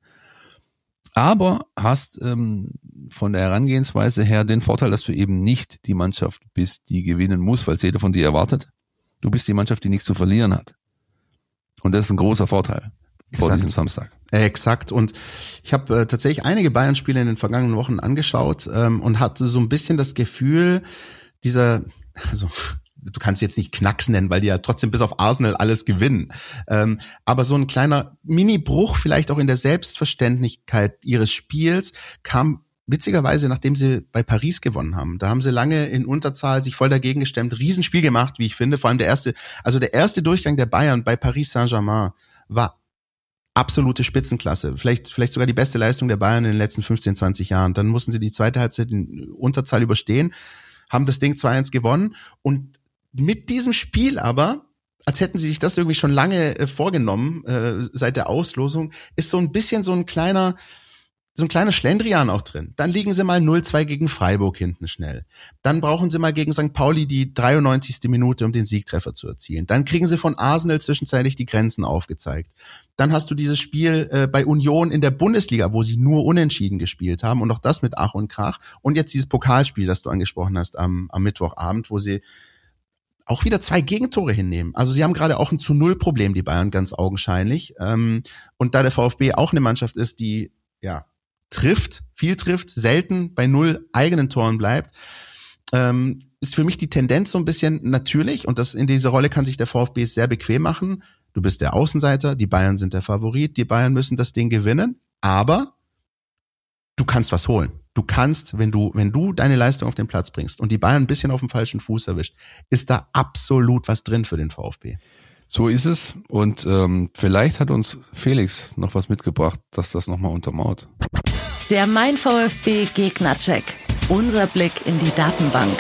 aber hast ähm, von der Herangehensweise her den Vorteil, dass du eben nicht die Mannschaft bist, die gewinnen muss, weil es jeder von dir erwartet. Du bist die Mannschaft, die nichts zu verlieren hat. Und das ist ein großer Vorteil vor Exakt. diesem Samstag. Exakt. Und ich habe äh, tatsächlich einige Bayern-Spiele in den vergangenen Wochen angeschaut ähm, und hatte so ein bisschen das Gefühl, dieser, also du kannst jetzt nicht Knacks nennen, weil die ja trotzdem bis auf Arsenal alles gewinnen. Ähm, aber so ein kleiner Mini-Bruch vielleicht auch in der Selbstverständlichkeit ihres Spiels kam witzigerweise, nachdem sie bei Paris gewonnen haben. Da haben sie lange in Unterzahl sich voll dagegen gestemmt, Riesenspiel gemacht, wie ich finde. Vor allem der erste, also der erste Durchgang der Bayern bei Paris Saint-Germain war absolute Spitzenklasse. Vielleicht, vielleicht sogar die beste Leistung der Bayern in den letzten fünfzehn, zwanzig Jahren. Dann mussten sie die zweite Halbzeit in Unterzahl überstehen, haben das Ding zwei eins gewonnen und mit diesem Spiel aber, als hätten sie sich das irgendwie schon lange äh, vorgenommen, äh, seit der Auslosung, ist so ein bisschen so ein kleiner, so ein kleiner Schlendrian auch drin. Dann liegen sie mal null zwei gegen Freiburg hinten schnell. Dann brauchen sie mal gegen Sankt Pauli die dreiundneunzigste Minute, um den Siegtreffer zu erzielen. Dann kriegen sie von Arsenal zwischenzeitlich die Grenzen aufgezeigt. Dann hast du dieses Spiel äh, bei Union in der Bundesliga, wo sie nur unentschieden gespielt haben und auch das mit Ach und Krach. Und jetzt dieses Pokalspiel, das du angesprochen hast am, am Mittwochabend, wo sie auch wieder zwei Gegentore hinnehmen. Also sie haben gerade auch ein zu null Problem, die Bayern, ganz augenscheinlich. Ähm, und da der VfB auch eine Mannschaft ist, die ja trifft, viel trifft, selten bei null eigenen Toren bleibt, ähm, ist für mich die Tendenz so ein bisschen natürlich, und das in dieser Rolle kann sich der VfB sehr bequem machen. Du bist der Außenseiter, die Bayern sind der Favorit, die Bayern müssen das Ding gewinnen, aber du kannst was holen. Du kannst, wenn du, wenn du deine Leistung auf den Platz bringst und die Bayern ein bisschen auf dem falschen Fuß erwischt, ist da absolut was drin für den VfB. So ist es. Und ähm, vielleicht hat uns Felix noch was mitgebracht, dass das nochmal untermauert. Der Mein VfB Gegnercheck. Unser Blick in die Datenbank.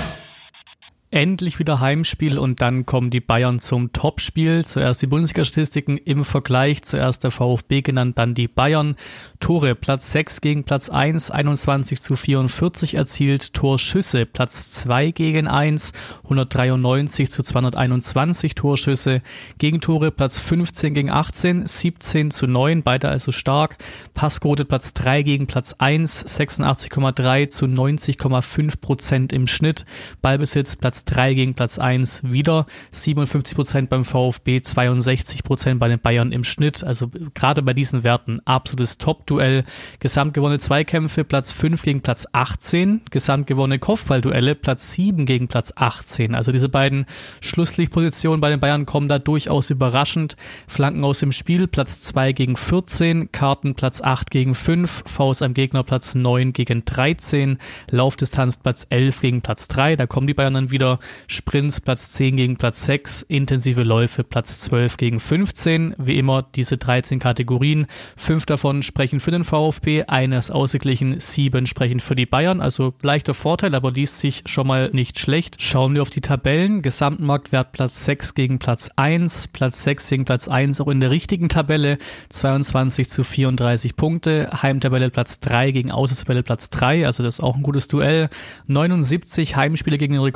Endlich wieder Heimspiel und dann kommen die Bayern zum Topspiel. Zuerst die Bundesliga-Statistiken im Vergleich. Zuerst der VfB genannt, dann die Bayern. Tore Platz sechs gegen Platz eins, einundzwanzig zu vierundvierzig erzielt. Torschüsse Platz zwei gegen eins, hundertdreiundneunzig zu zweihunderteinundzwanzig Torschüsse. Gegentore Platz fünfzehn gegen achtzehn, siebzehn zu neun, beide also stark. Passquote Platz drei gegen Platz eins, sechsundachtzig Komma drei zu neunzig Komma fünf Prozent im Schnitt. Ballbesitz Platz drei gegen Platz eins wieder, siebenundfünfzig Prozent beim VfB, zweiundsechzig Prozent bei den Bayern im Schnitt. Also gerade bei diesen Werten absolutes Top-Duell. Gesamtgewonnene Zweikämpfe Platz fünf gegen Platz achtzehn, gesamtgewonnene Kopfballduelle Platz sieben gegen Platz achtzehn. Also diese beiden Schlusslichtpositionen bei den Bayern kommen da durchaus überraschend. Flanken aus dem Spiel Platz zwei gegen vierzehn, Karten Platz acht gegen fünf, Fouls am Gegner Platz neun gegen dreizehn, Laufdistanz Platz elf gegen Platz drei, da kommen die Bayern dann wieder. Sprints Platz zehn gegen Platz sechs, intensive Läufe Platz zwölf gegen fünfzehn. Wie immer diese dreizehn Kategorien. Fünf davon sprechen für den VfB, eines ausgeglichen, sieben sprechen für die Bayern. Also leichter Vorteil, aber liest sich schon mal nicht schlecht. Schauen wir auf die Tabellen. Gesamtmarktwert Platz sechs gegen Platz eins, Platz sechs gegen Platz eins auch in der richtigen Tabelle, zweiundzwanzig zu vierunddreißig Punkte. Heimtabelle Platz drei gegen Außentabelle Platz drei, also das ist auch ein gutes Duell. neunundsiebzig Heimspiele gegen den Rekordmeister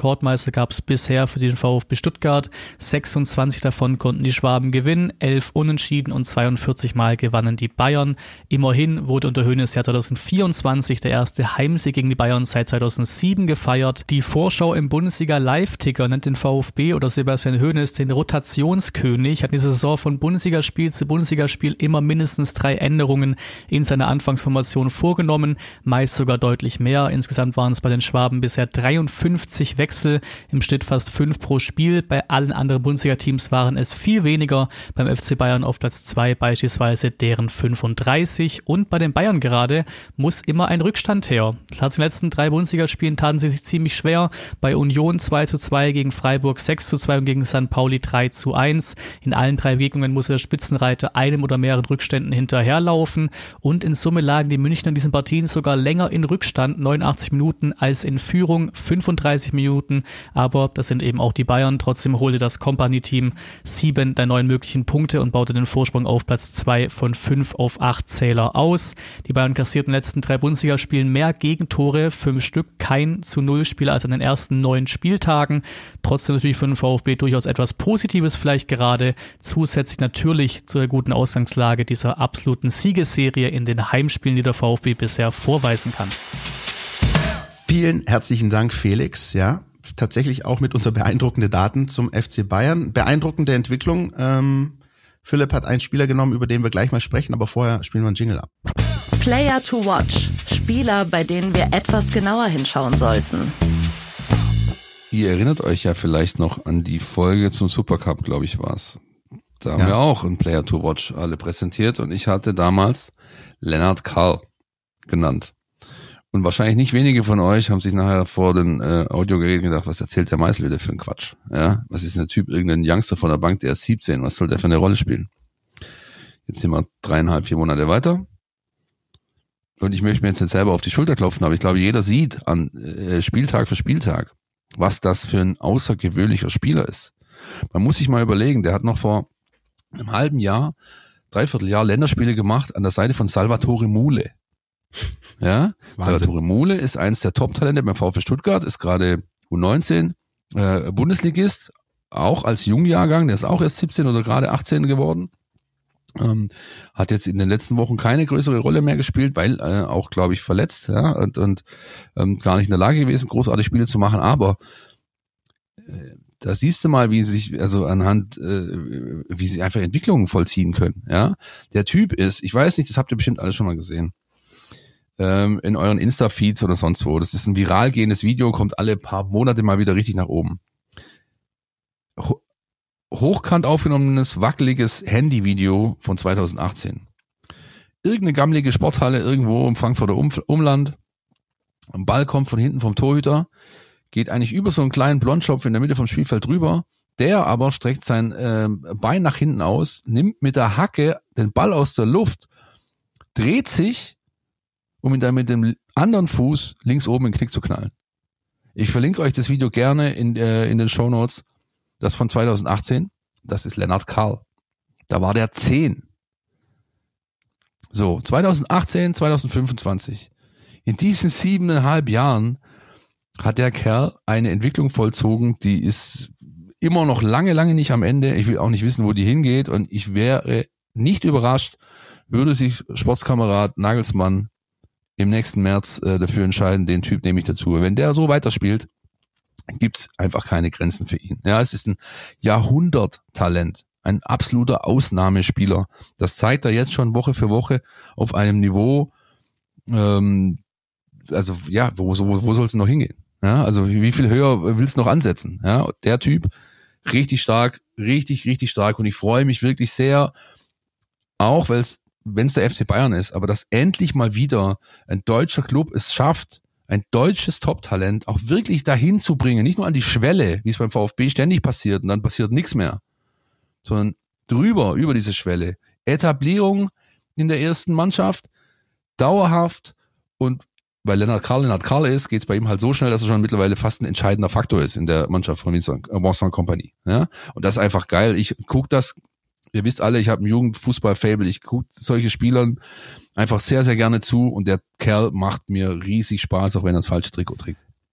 Torschüsse gab es bisher für den VfB Stuttgart. sechsundzwanzig davon konnten die Schwaben gewinnen, elf Unentschieden und zweiundvierzig Mal gewannen die Bayern. Immerhin wurde unter Hoeneß ja zwanzig vierundzwanzig der erste Heimsieg gegen die Bayern seit zweitausendsieben gefeiert. Die Vorschau im Bundesliga-Live-Ticker nennt den VfB oder Sebastian Hoeneß den Rotationskönig, hat diese Saison von Bundesligaspiel zu Bundesligaspiel immer mindestens drei Änderungen in seiner Anfangsformation vorgenommen, meist sogar deutlich mehr. Insgesamt waren es bei den Schwaben bisher dreiundfünfzig Wechsel, im Schnitt fast fünf pro Spiel. Bei allen anderen Bundesliga-Teams waren es viel weniger. Beim F C Bayern auf Platz zwei beispielsweise deren fünfunddreißig. Und bei den Bayern gerade muss immer ein Rückstand her. Klar, in den letzten drei Bundesligaspielen taten sie sich ziemlich schwer. Bei Union zwei zu zwei, gegen Freiburg sechs zu zwei und gegen Sankt Pauli drei zu eins. In allen drei Begegnungen muss der Spitzenreiter einem oder mehreren Rückständen hinterherlaufen. Und in Summe lagen die Münchner in diesen Partien sogar länger in Rückstand, neunundachtzig Minuten, als in Führung, fünfunddreißig Minuten. Aber das sind eben auch die Bayern. Trotzdem holte das Kompanie-Team sieben der neun möglichen Punkte und baute den Vorsprung auf Platz zwei von fünf auf acht Zähler aus. Die Bayern kassierten in den letzten drei Bundesligaspielen mehr Gegentore, fünf Stück, kein zu null Spiel als an den ersten neun Spieltagen. Trotzdem natürlich für den VfB durchaus etwas Positives vielleicht gerade, zusätzlich natürlich zu der guten Ausgangslage dieser absoluten Siegesserie in den Heimspielen, die der VfB bisher vorweisen kann. Vielen herzlichen Dank, Felix. Ja, tatsächlich auch mitunter beeindruckende Daten zum F C Bayern. Beeindruckende Entwicklung. Ähm, Philipp hat einen Spieler genommen, über den wir gleich mal sprechen, aber vorher spielen wir einen Jingle ab. Player to watch. Spieler, bei denen wir etwas genauer hinschauen sollten. Ihr erinnert euch ja vielleicht noch an die Folge zum Supercup, glaube ich, war's. Da haben ja. wir auch einen Player to watch alle präsentiert und ich hatte damals Lennart Karl genannt. Und wahrscheinlich nicht wenige von euch haben sich nachher vor den äh, Audiogeräten gedacht, was erzählt der Meißel wieder für einen Quatsch? Ja, was ist denn der Typ, irgendein Youngster von der Bank, der ist siebzehn, was soll der für eine Rolle spielen? Jetzt sind wir dreieinhalb, vier Monate weiter. Und ich möchte mir jetzt nicht selber auf die Schulter klopfen, aber ich glaube, jeder sieht an äh, Spieltag für Spieltag, was das für ein außergewöhnlicher Spieler ist. Man muss sich mal überlegen, der hat noch vor einem halben Jahr, dreiviertel Jahr Länderspiele gemacht an der Seite von Salvatore Mule. Ja, Wahnsinn. Salvatore Mule ist eins der Top-Talente beim VfB Stuttgart, ist gerade U neunzehn, äh, Bundesligist, auch als Jungjahrgang, der ist auch erst siebzehn oder gerade achtzehn geworden. Ähm, hat jetzt in den letzten Wochen keine größere Rolle mehr gespielt, weil äh, auch, glaube ich, verletzt, ja, und, und ähm, gar nicht in der Lage gewesen, großartige Spiele zu machen, aber äh, da siehst du mal, wie sie sich, also anhand, äh, wie sie einfach Entwicklungen vollziehen können, ja. Der Typ ist, ich weiß nicht, das habt ihr bestimmt alle schon mal gesehen, ähm, in euren Insta-Feeds oder sonst wo, das ist ein viral gehendes Video, kommt alle paar Monate mal wieder richtig nach oben. Ho- hochkant aufgenommenes, wackeliges Handyvideo von zweitausendachtzehn. Irgendeine gammelige Sporthalle irgendwo im Frankfurter um- Umland. Ein Ball kommt von hinten vom Torhüter, geht eigentlich über so einen kleinen Blondschopf in der Mitte vom Spielfeld drüber. Der aber streckt sein äh, Bein nach hinten aus, nimmt mit der Hacke den Ball aus der Luft, dreht sich, um ihn dann mit dem anderen Fuß links oben in den Knick zu knallen. Ich verlinke euch das Video gerne in, äh, in den Shownotes. Das von zweitausendachtzehn, das ist Lennart Karl. Da war der zehn. So, zweitausendachtzehn, zweitausendfünfundzwanzig. In diesen siebeneinhalb Jahren hat der Kerl eine Entwicklung vollzogen, die ist immer noch lange, lange nicht am Ende. Ich will auch nicht wissen, wo die hingeht und ich wäre nicht überrascht, würde sich Sportskamerad Nagelsmann im nächsten März äh, dafür entscheiden, den Typ nehme ich dazu. Wenn der so weiterspielt, gibt's einfach keine Grenzen für ihn. Ja, es ist ein Jahrhunderttalent, ein absoluter Ausnahmespieler. Das zeigt er jetzt schon Woche für Woche auf einem Niveau, ähm, also ja, wo, wo, wo soll es noch hingehen? Ja, also wie, wie viel höher willst du noch ansetzen? Ja, der Typ, richtig stark, richtig, richtig stark und ich freue mich wirklich sehr, auch weil es, wenn es der F C Bayern ist, aber dass endlich mal wieder ein deutscher Club es schafft, ein deutsches Top-Talent auch wirklich dahin zu bringen, nicht nur an die Schwelle, wie es beim VfB ständig passiert und dann passiert nichts mehr, sondern drüber, über diese Schwelle. Etablierung in der ersten Mannschaft, dauerhaft und weil Lennart Karl Lennart Karl ist, geht es bei ihm halt so schnell, dass er schon mittlerweile fast ein entscheidender Faktor ist in der Mannschaft von Vincent Kompany. Ja? Und das ist einfach geil. Ich gucke das, ihr wisst alle, ich habe ein Jugendfußball-Fable, ich gucke solche Spielern einfach sehr, sehr gerne zu und der Kerl macht mir riesig Spaß, auch wenn er das falsche Trikot trägt.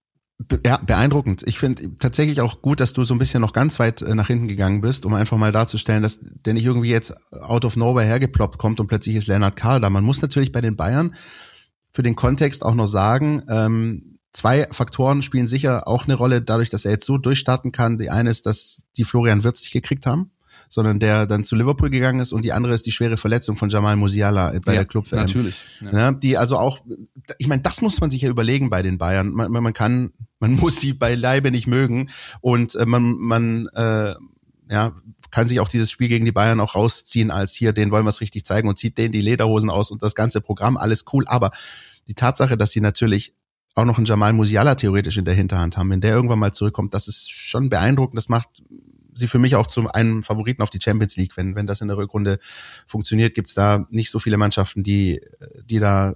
Ja, beeindruckend. Ich finde tatsächlich auch gut, dass du so ein bisschen noch ganz weit nach hinten gegangen bist, um einfach mal darzustellen, dass der nicht irgendwie jetzt out of nowhere hergeploppt kommt und plötzlich ist Lennart Karl da. Man muss natürlich bei den Bayern für den Kontext auch noch sagen, ähm, zwei Faktoren spielen sicher auch eine Rolle, dadurch, dass er jetzt so durchstarten kann. Die eine ist, dass die Florian Wirtz nicht gekriegt haben, sondern der dann zu Liverpool gegangen ist, und die andere ist die schwere Verletzung von Jamal Musiala bei ja, der Club-W M. Natürlich. Ja. Ja, die also auch, ich meine, das muss man sich ja überlegen bei den Bayern. Man, man kann, man muss sie beileibe nicht mögen, und äh, man, man, äh, ja, kann sich auch dieses Spiel gegen die Bayern auch rausziehen als hier, denen wollen wir es richtig zeigen, und zieht denen die Lederhosen aus und das ganze Programm, alles cool. Aber die Tatsache, dass sie natürlich auch noch einen Jamal Musiala theoretisch in der Hinterhand haben, wenn der irgendwann mal zurückkommt, das ist schon beeindruckend. Das macht sie für mich auch zu einem Favoriten auf die Champions League. Wenn wenn das in der Rückrunde funktioniert, gibt's da nicht so viele Mannschaften, die die da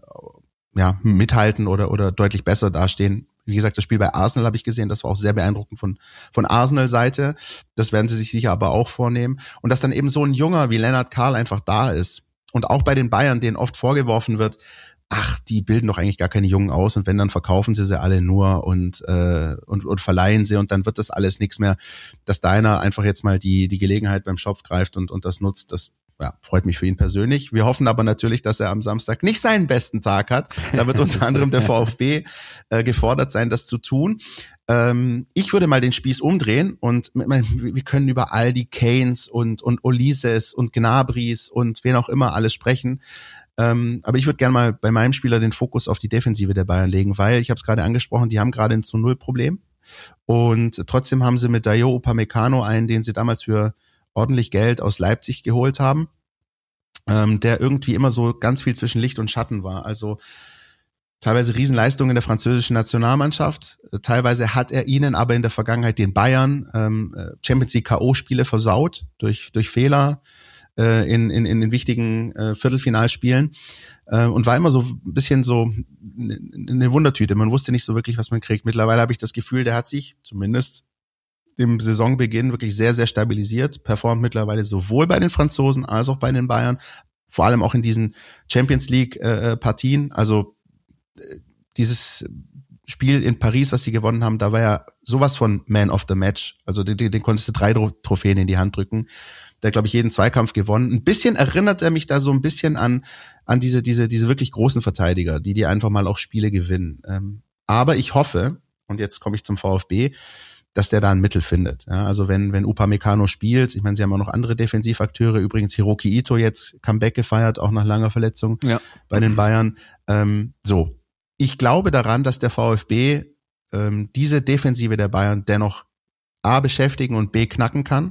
ja mithalten oder oder deutlich besser dastehen. Wie gesagt, das Spiel bei Arsenal habe ich gesehen, das war auch sehr beeindruckend von von Arsenal-Seite. Das werden sie sich sicher aber auch vornehmen. Und dass dann eben so ein Junger wie Lennart Karl einfach da ist. Und auch bei den Bayern, denen oft vorgeworfen wird, ach, die bilden doch eigentlich gar keine Jungen aus, und wenn, dann verkaufen sie sie alle nur und äh, und, und verleihen sie, und dann wird das alles nichts mehr. Dass Deiner einfach jetzt mal die die Gelegenheit beim Schopf greift und und das nutzt, das ja, freut mich für ihn persönlich. Wir hoffen aber natürlich, dass er am Samstag nicht seinen besten Tag hat. Da wird unter anderem der VfB äh, gefordert sein, das zu tun. Ähm, ich würde mal den Spieß umdrehen, und wir können über all die Kanes und und Olises und Gnabries und wen auch immer alles sprechen. Ähm, aber ich würde gerne mal bei meinem Spieler den Fokus auf die Defensive der Bayern legen, weil, ich habe es gerade angesprochen, die haben gerade ein zu null Problem. Und trotzdem haben sie mit Dayot Upamecano einen, den sie damals für ordentlich Geld aus Leipzig geholt haben, ähm, der irgendwie immer so ganz viel zwischen Licht und Schatten war. Also teilweise Riesenleistungen in der französischen Nationalmannschaft. Teilweise hat er ihnen aber in der Vergangenheit den Bayern ähm, Champions League K O-Spiele versaut durch durch Fehler äh, in, in in den wichtigen äh, Viertelfinalspielen, äh, und war immer so ein bisschen so eine Wundertüte. Man wusste nicht so wirklich, was man kriegt. Mittlerweile habe ich das Gefühl, der hat sich zumindest im Saisonbeginn wirklich sehr, sehr stabilisiert, performt mittlerweile sowohl bei den Franzosen als auch bei den Bayern, vor allem auch in diesen Champions League äh, Partien. Also äh, dieses Spiel in Paris, was sie gewonnen haben, da war ja sowas von Man of the Match. Also den, den konntest du drei Trophäen in die Hand drücken. Der, glaube ich, jeden Zweikampf gewonnen. Ein bisschen erinnert er mich da so ein bisschen an an diese diese diese wirklich großen Verteidiger, die die einfach mal auch Spiele gewinnen. Ähm, aber ich hoffe, und jetzt komme ich zum VfB, dass der da ein Mittel findet. Ja, also wenn wenn Upamecano spielt, ich meine, sie haben auch noch andere Defensivakteure, übrigens Hiroki Ito jetzt Comeback gefeiert, auch nach langer Verletzung ja. bei den Bayern. Ähm, so, ich glaube daran, dass der VfB ähm, diese Defensive der Bayern dennoch A beschäftigen und B knacken kann.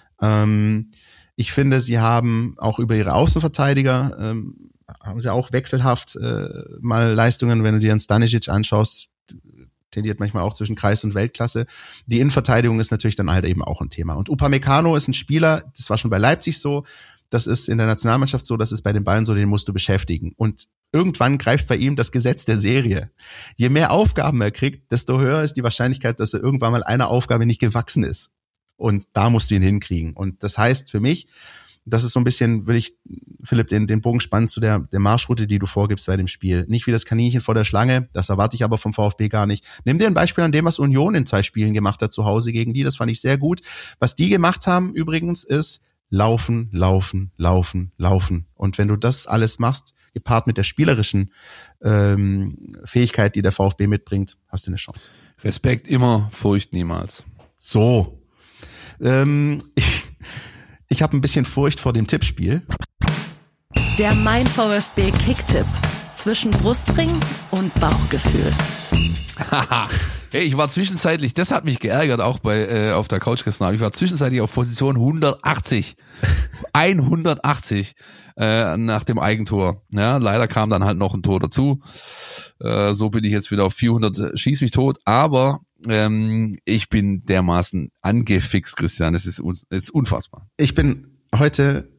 Ähm, ich finde, sie haben auch über ihre Außenverteidiger ähm, haben sie auch wechselhaft äh, mal Leistungen, wenn du dir einen Stanisic anschaust, tendiert manchmal auch zwischen Kreis und Weltklasse. Die Innenverteidigung ist natürlich dann halt eben auch ein Thema. Und Upamecano ist ein Spieler, das war schon bei Leipzig so, das ist in der Nationalmannschaft so, das ist bei den Bayern so, den musst du beschäftigen. Und irgendwann greift bei ihm das Gesetz der Serie. Je mehr Aufgaben er kriegt, desto höher ist die Wahrscheinlichkeit, dass er irgendwann mal einer Aufgabe nicht gewachsen ist. Und da musst du ihn hinkriegen. Und das heißt für mich, das ist so ein bisschen, will ich, Philipp, den, den Bogen spannen zu der, der Marschroute, die du vorgibst bei dem Spiel. Nicht wie das Kaninchen vor der Schlange, das erwarte ich aber vom VfB gar nicht. Nimm dir ein Beispiel an dem, was Union in zwei Spielen gemacht hat zu Hause gegen die, das fand ich sehr gut. Was die gemacht haben übrigens ist laufen, laufen, laufen, laufen. Und wenn du das alles machst, gepaart mit der spielerischen ähm, Fähigkeit, die der VfB mitbringt, hast du eine Chance. Respekt immer, Furcht niemals. So. Ähm, ich ich habe ein bisschen Furcht vor dem Tippspiel. Der Mein VfB Kicktipp zwischen Brustring und Bauchgefühl. Hey, ich war zwischenzeitlich, das hat mich geärgert, auch bei äh, auf der Couch gestern Abend. Ich war zwischenzeitlich auf Position hundertachtzig. hundertachtzig äh, nach dem Eigentor. Ja, leider kam dann halt noch ein Tor dazu. Äh, so bin ich jetzt wieder auf vierhundert, schieß mich tot. Aber ähm, ich bin dermaßen angefixt, Christian. Es ist, un- es ist unfassbar. Ich bin heute,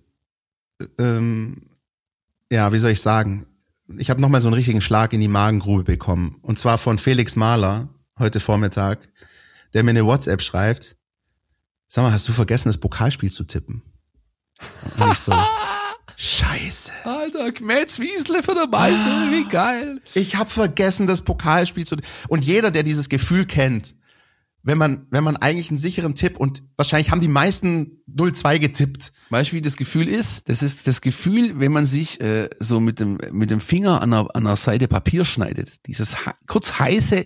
ähm, ja, wie soll ich sagen, ich habe nochmal so einen richtigen Schlag in die Magengrube bekommen. Und zwar von Felix Mahler, heute Vormittag, der mir eine WhatsApp schreibt, sag mal, hast du vergessen, das Pokalspiel zu tippen? Und ich so, Scheiße. Scheiße. Alter, Kmetz Wiesle für der Meister, wie geil. Ich habe vergessen, das Pokalspiel zu... Und jeder, der dieses Gefühl kennt, wenn man wenn man eigentlich einen sicheren Tipp, und wahrscheinlich haben die meisten null zwei getippt. Weißt du, wie das Gefühl ist? Das ist das Gefühl, wenn man sich äh, so mit dem mit dem Finger an einer, an einer Seite Papier schneidet. Dieses he- kurz heiße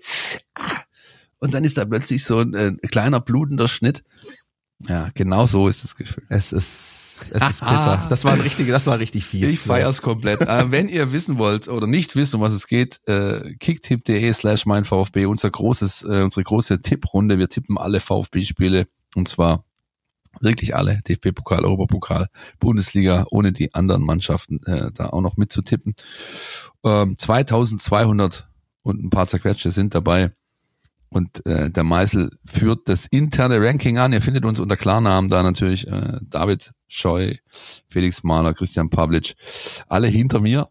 und dann ist da plötzlich so ein, ein kleiner blutender Schnitt. Ja, genau so ist das Gefühl. Es ist, es ist bitter. Das war ein richtig, das war richtig fies. Ich feier's komplett. äh, wenn ihr wissen wollt oder nicht wisst, um was es geht, äh, kicktipp.de slash mein VfB, unser großes, äh, unsere große Tipprunde. Wir tippen alle VfB-Spiele, und zwar wirklich alle. D F B-Pokal, Europapokal, Bundesliga, ohne die anderen Mannschaften äh, da auch noch mitzutippen. Ähm, zweitausendzweihundert und ein paar zerquetschte sind dabei. Und äh, der Meißel führt das interne Ranking an. Ihr findet uns unter Klarnamen da natürlich. Äh, David Scheu, Felix Mahler, Christian Pavlic. Alle hinter mir.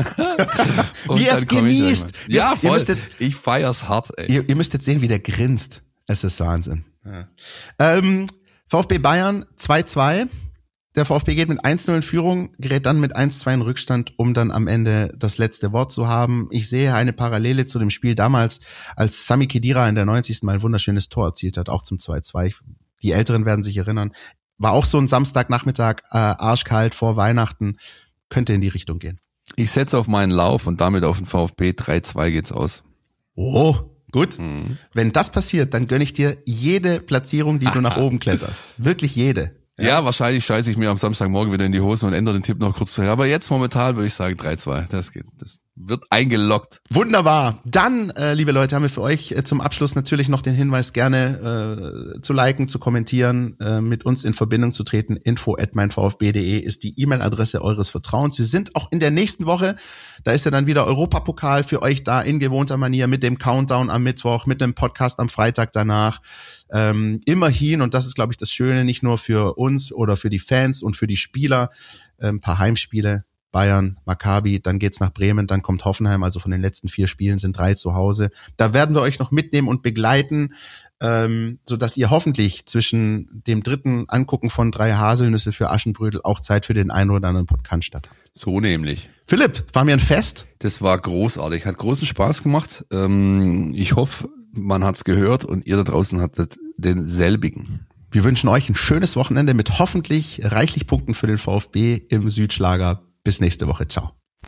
Wie er es genießt. Ja, ihr voll. müsstet, Ich feier's hart, ey. ihr, ihr müsst jetzt sehen, wie der grinst. Es ist Wahnsinn. Ja. Ähm, VfB Bayern zwei zwei. Der VfB geht mit eins null in Führung, gerät dann mit eins zwei in Rückstand, um dann am Ende das letzte Wort zu haben. Ich sehe eine Parallele zu dem Spiel damals, als Sami Khedira in der neunzigsten Mal ein wunderschönes Tor erzielt hat, auch zum zwei zwei. Die Älteren werden sich erinnern. War auch so ein Samstagnachmittag, äh, arschkalt vor Weihnachten. Könnte in die Richtung gehen. Ich setze auf meinen Lauf und damit auf den VfB. drei zwei geht's aus. Oh, gut. Mhm. Wenn das passiert, dann gönne ich dir jede Platzierung, die du nach oben kletterst. Wirklich jede. Ja. ja, wahrscheinlich scheiße ich mir am Samstagmorgen wieder in die Hose und ändere den Tipp noch kurz vorher. Aber jetzt momentan würde ich sagen drei zwei. Das geht. Das wird eingeloggt. Wunderbar. Dann, äh, liebe Leute, haben wir für euch äh, zum Abschluss natürlich noch den Hinweis, gerne äh, zu liken, zu kommentieren, äh, mit uns in Verbindung zu treten. info at mein V F B punkt de ist die E-Mail-Adresse eures Vertrauens. Wir sind auch in der nächsten Woche, da ist ja dann wieder Europapokal für euch da in gewohnter Manier mit dem Countdown am Mittwoch, mit dem Podcast am Freitag danach. Ähm, immerhin, und das ist, glaube ich, das Schöne, nicht nur für uns oder für die Fans und für die Spieler, äh, ein paar Heimspiele, Bayern, Maccabi, dann geht's nach Bremen, dann kommt Hoffenheim, also von den letzten vier Spielen sind drei zu Hause. Da werden wir euch noch mitnehmen und begleiten, ähm, so dass ihr hoffentlich zwischen dem dritten Angucken von drei Haselnüsse für Aschenbrödel auch Zeit für den einen oder anderen Podcast habt. So nämlich. Philipp, war mir ein Fest. Das war großartig, hat großen Spaß gemacht. Ähm, ich hoffe, man hat's gehört und ihr da draußen hattet denselbigen. Wir wünschen euch ein schönes Wochenende mit hoffentlich reichlich Punkten für den VfB im Südschlager. Bis nächste Woche. Ciao.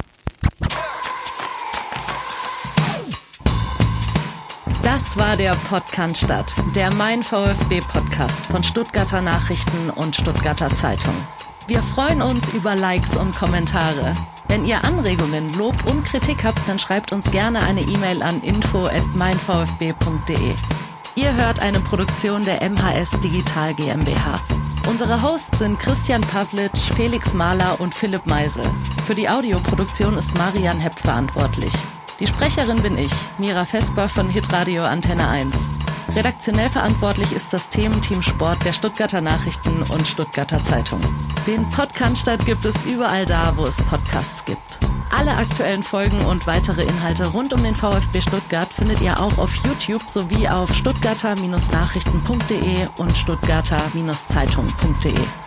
Das war der Podcast, der Mein VfB Podcast von Stuttgarter Nachrichten und Stuttgarter Zeitung. Wir freuen uns über Likes und Kommentare. Wenn ihr Anregungen, Lob und Kritik habt, dann schreibt uns gerne eine E-Mail an info at mein v f b punkt de. Ihr hört eine Produktion der M H S Digital GmbH. Unsere Hosts sind Christian Pavlic, Felix Mahler und Philipp Meisel. Für die Audioproduktion ist Marian Hepp verantwortlich. Die Sprecherin bin ich, Mira Vesper von Hitradio Antenne eins. Redaktionell verantwortlich ist das Thementeam Sport der Stuttgarter Nachrichten und Stuttgarter Zeitung. Den Podcast gibt es überall da, wo es Podcasts gibt. Alle aktuellen Folgen und weitere Inhalte rund um den VfB Stuttgart findet ihr auch auf YouTube sowie auf stuttgarter Nachrichten punkt de und stuttgarter Zeitung punkt de.